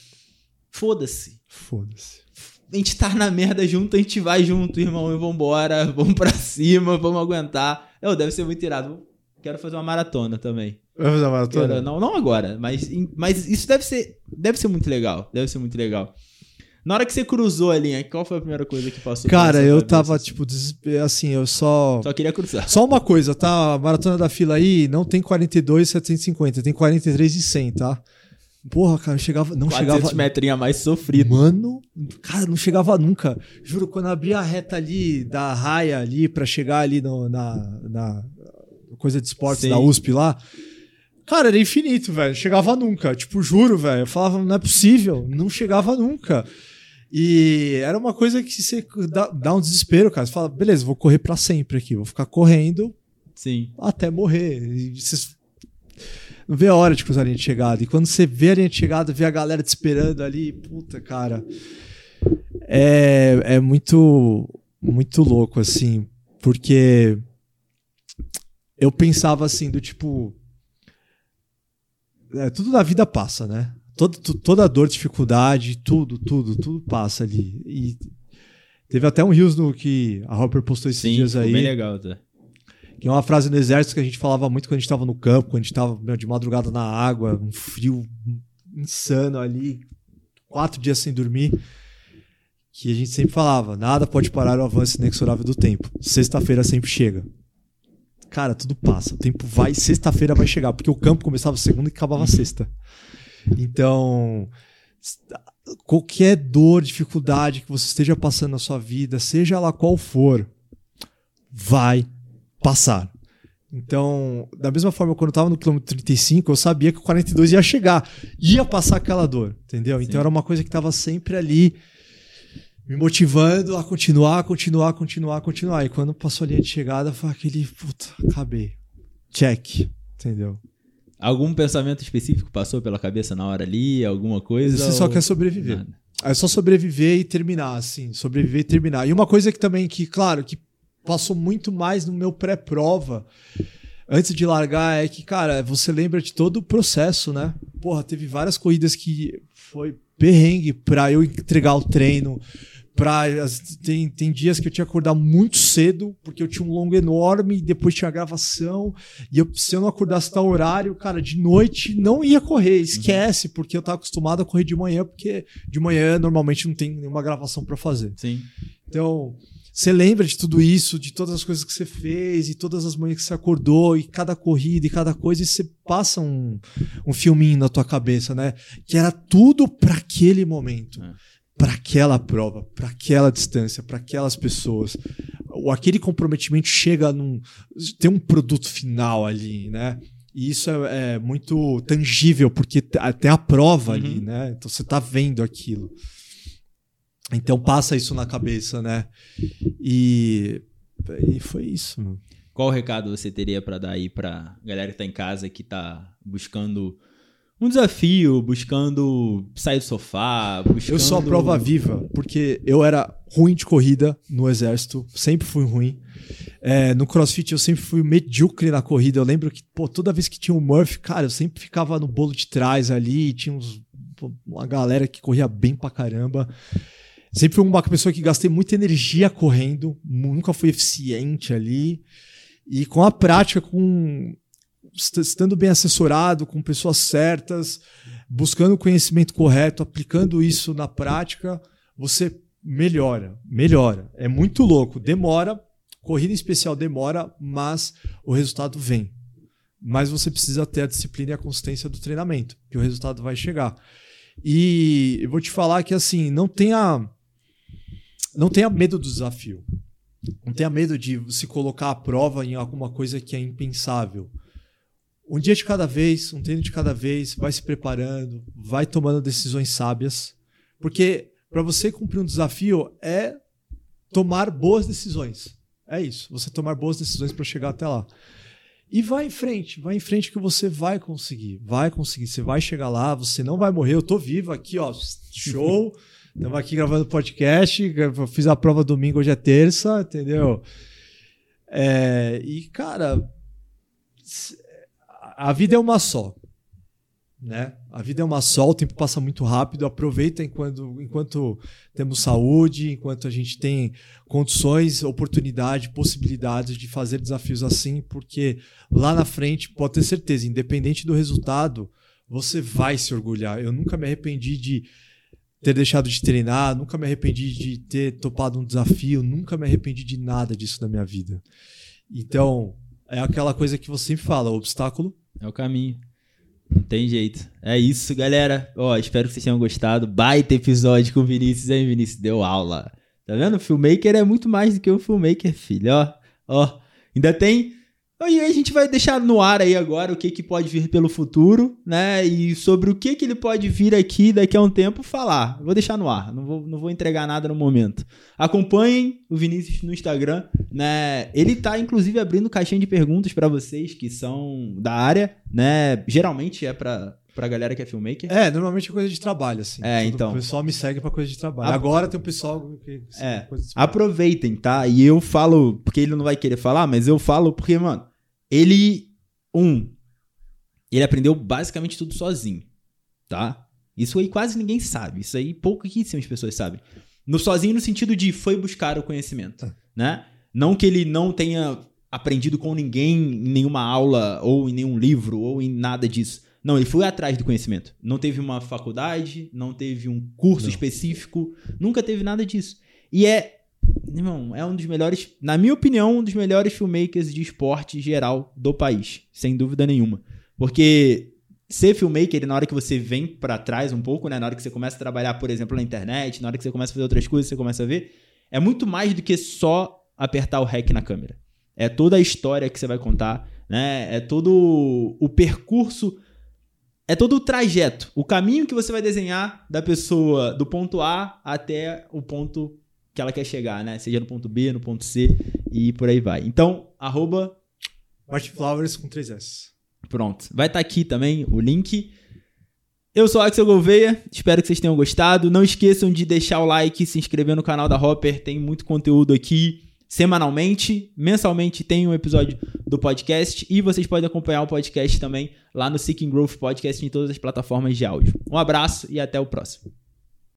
Foda-se. Foda-se. A gente tá na merda junto, a gente vai junto, irmão, e vambora, vamos pra cima, vamos aguentar. Eu, deve ser muito irado. Quero fazer uma maratona também. Vai fazer uma maratona? Quero, não, não agora, mas, mas isso deve ser, deve ser muito legal. Deve ser muito legal. Na hora que você cruzou a linha, qual foi a primeira coisa que passou? Cara, eu tava, tipo, assim, eu só... Só queria cruzar. Só uma coisa, tá? A maratona da fila aí não tem quarenta e dois, setecentos e cinquenta, tem quarenta e três e cem, tá? Porra, cara, eu chegava... Não chegava... quatrocentos metrinhos a mais sofrido. Mano, cara, não chegava nunca. Juro, quando eu abria a reta ali, da raia ali, pra chegar ali no, na, na coisa de esportes Sim. da U S P lá... Cara, era infinito, velho. Não chegava nunca. Tipo, juro, velho. Eu falava, não é possível. Não chegava nunca. E era uma coisa que você dá, dá um desespero, cara. Você fala, beleza, vou correr pra sempre aqui. Vou ficar correndo Sim. até morrer. E você não vê a hora de cruzar a linha de chegada. E quando você vê a linha de chegada, vê a galera te esperando ali, puta, cara. É, é muito, muito louco, assim. Porque eu pensava assim, do tipo... É, tudo na vida passa, né? Todo, tu, toda dor, dificuldade, tudo, tudo, tudo passa ali. E teve até um Reels no que a Hopper postou esses Sim, dias aí. Sim, bem legal, tá? Que é uma frase no exército que a gente falava muito quando a gente tava no campo, quando a gente tava meu, de madrugada na água, um frio insano ali, quatro dias sem dormir. Que a gente sempre falava, nada pode parar o avanço inexorável do tempo. Sexta-feira sempre chega. Cara, tudo passa. O tempo vai, sexta-feira vai chegar, porque o campo começava segunda e acabava sexta. Então, qualquer dor, dificuldade que você esteja passando na sua vida, seja lá qual for, vai passar. Então, da mesma forma, quando eu estava no quilômetro trinta e cinco, eu sabia que o quarenta e dois ia chegar, ia passar aquela dor, entendeu? Sim. Então era uma coisa que estava sempre ali, me motivando a continuar, continuar, continuar, continuar. E quando passou a linha de chegada, foi aquele, puta, acabei. Check, entendeu? Algum pensamento específico passou pela cabeça na hora ali? Alguma coisa? Você ou... só quer sobreviver. Nada. É só sobreviver e terminar, assim. Sobreviver e terminar. E uma coisa que também, que claro, que passou muito mais no meu pré-prova, antes de largar, é que, cara, você lembra de todo o processo, né? Porra, teve várias corridas que foi perrengue pra eu entregar o treino. Pra, tem, tem dias que eu tinha que acordar muito cedo, porque eu tinha um longo enorme, e depois tinha a gravação, e eu, se eu não acordasse tal horário, cara, de noite não ia correr, esquece, uhum. porque eu tava acostumado a correr de manhã, porque de manhã normalmente não tem nenhuma gravação pra fazer. Sim. Então, você lembra de tudo isso, de todas as coisas que você fez, e todas as manhãs que você acordou, e cada corrida, e cada coisa, e você passa um, um filminho na tua cabeça, né? Que era tudo para aquele momento, é. para aquela prova, para aquela distância, para aquelas pessoas. Aquele comprometimento chega num... tem um produto final ali, né? E isso é, é muito tangível, porque tem a prova uhum. ali, né? Então você tá vendo aquilo. Então passa isso na cabeça, né? E, e foi isso. Mano. Qual recado você teria para dar aí pra galera que tá em casa, que tá buscando um desafio, buscando sair do sofá, buscando... Eu sou a prova viva, porque eu era ruim de corrida no exército, sempre fui ruim. É, no CrossFit eu sempre fui medíocre na corrida. Eu lembro que, pô, toda vez que tinha um Murphy, cara, eu sempre ficava no bolo de trás ali, tinha uns, uma galera que corria bem pra caramba. Sempre fui uma pessoa que gastei muita energia correndo, nunca fui eficiente ali. E com a prática, com estando bem assessorado, com pessoas certas, buscando o conhecimento correto, aplicando isso na prática, você melhora, melhora. É muito louco, demora, corrida em especial demora, mas o resultado vem. Mas você precisa ter a disciplina e a consistência do treinamento, que o resultado vai chegar. E eu vou te falar que assim, não tenha... Não tenha medo do desafio. Não tenha medo de se colocar à prova em alguma coisa que é impensável. Um dia de cada vez, um treino de cada vez, vai se preparando, vai tomando decisões sábias. Porque para você cumprir um desafio é tomar boas decisões. É isso, você tomar boas decisões para chegar até lá. E vai em frente, vai em frente que você vai conseguir. Vai conseguir, você vai chegar lá, você não vai morrer. Eu tô vivo aqui, ó, show... Estamos aqui gravando podcast, fiz a prova domingo, hoje é terça, entendeu? É, e, cara, a vida é uma só, né? A vida é uma só, o tempo passa muito rápido, aproveita enquanto, enquanto temos saúde, enquanto a gente tem condições, oportunidade, possibilidades de fazer desafios assim, porque lá na frente, pode ter certeza, independente do resultado, você vai se orgulhar. Eu nunca me arrependi de ter deixado de treinar, nunca me arrependi de ter topado um desafio, nunca me arrependi de nada disso na minha vida. Então, é aquela coisa que você sempre fala, o obstáculo é o caminho. Não tem jeito. É isso, galera. Ó, espero que vocês tenham gostado. Baita episódio com o Vinícius, hein, Vinícius? Deu aula. Tá vendo? O Filmmaker é muito mais do que o Filmmaker, filho. Ó, ó. Ainda tem... E a gente vai deixar no ar aí agora o que, que pode vir pelo futuro, né? E sobre o que, que ele pode vir aqui daqui a um tempo falar. Vou deixar no ar, não vou, não vou entregar nada no momento. Acompanhem o Vinícius no Instagram, né? Ele tá, inclusive, abrindo caixinha de perguntas para vocês que são da área, né? Geralmente é pra, pra galera que é filmmaker. É, normalmente é coisa de trabalho, assim. É, Todo então. O pessoal me segue pra coisa de trabalho. A... Agora tem um pessoal que... É, coisa de aproveitem, tá? E eu falo, porque ele não vai querer falar, mas eu falo porque, mano, ele, um, ele aprendeu basicamente tudo sozinho, tá? Isso aí quase ninguém sabe. Isso aí pouquíssimas pessoas sabem. No sozinho no sentido de foi buscar o conhecimento, né? Não que ele não tenha aprendido com ninguém em nenhuma aula ou em nenhum livro ou em nada disso. Não, ele foi atrás do conhecimento. Não teve uma faculdade, não teve um curso não. específico, nunca teve nada disso. E é, irmão, é um dos melhores, na minha opinião, um dos melhores filmmakers de esporte geral do país, sem dúvida nenhuma. Porque ser filmmaker, na hora que você vem pra trás um pouco, né, na hora que você começa a trabalhar, por exemplo, na internet, na hora que você começa a fazer outras coisas, você começa a ver, é muito mais do que só apertar o REC na câmera. É toda a história que você vai contar, né? É todo o percurso, é todo o trajeto, o caminho que você vai desenhar da pessoa do ponto A até o ponto que ela quer chegar, né? Seja no ponto B, no ponto C e por aí vai. Então, arroba Martin Flowers com três S. Pronto. Vai estar aqui também o link. Eu sou o Axel Gouveia, espero que vocês tenham gostado. Não esqueçam de deixar o like, se inscrever no canal da Hopper, tem muito conteúdo aqui semanalmente. Mensalmente tem um episódio do podcast e vocês podem acompanhar o podcast também lá no Seeking Growth Podcast em todas as plataformas de áudio. Um abraço e até o próximo.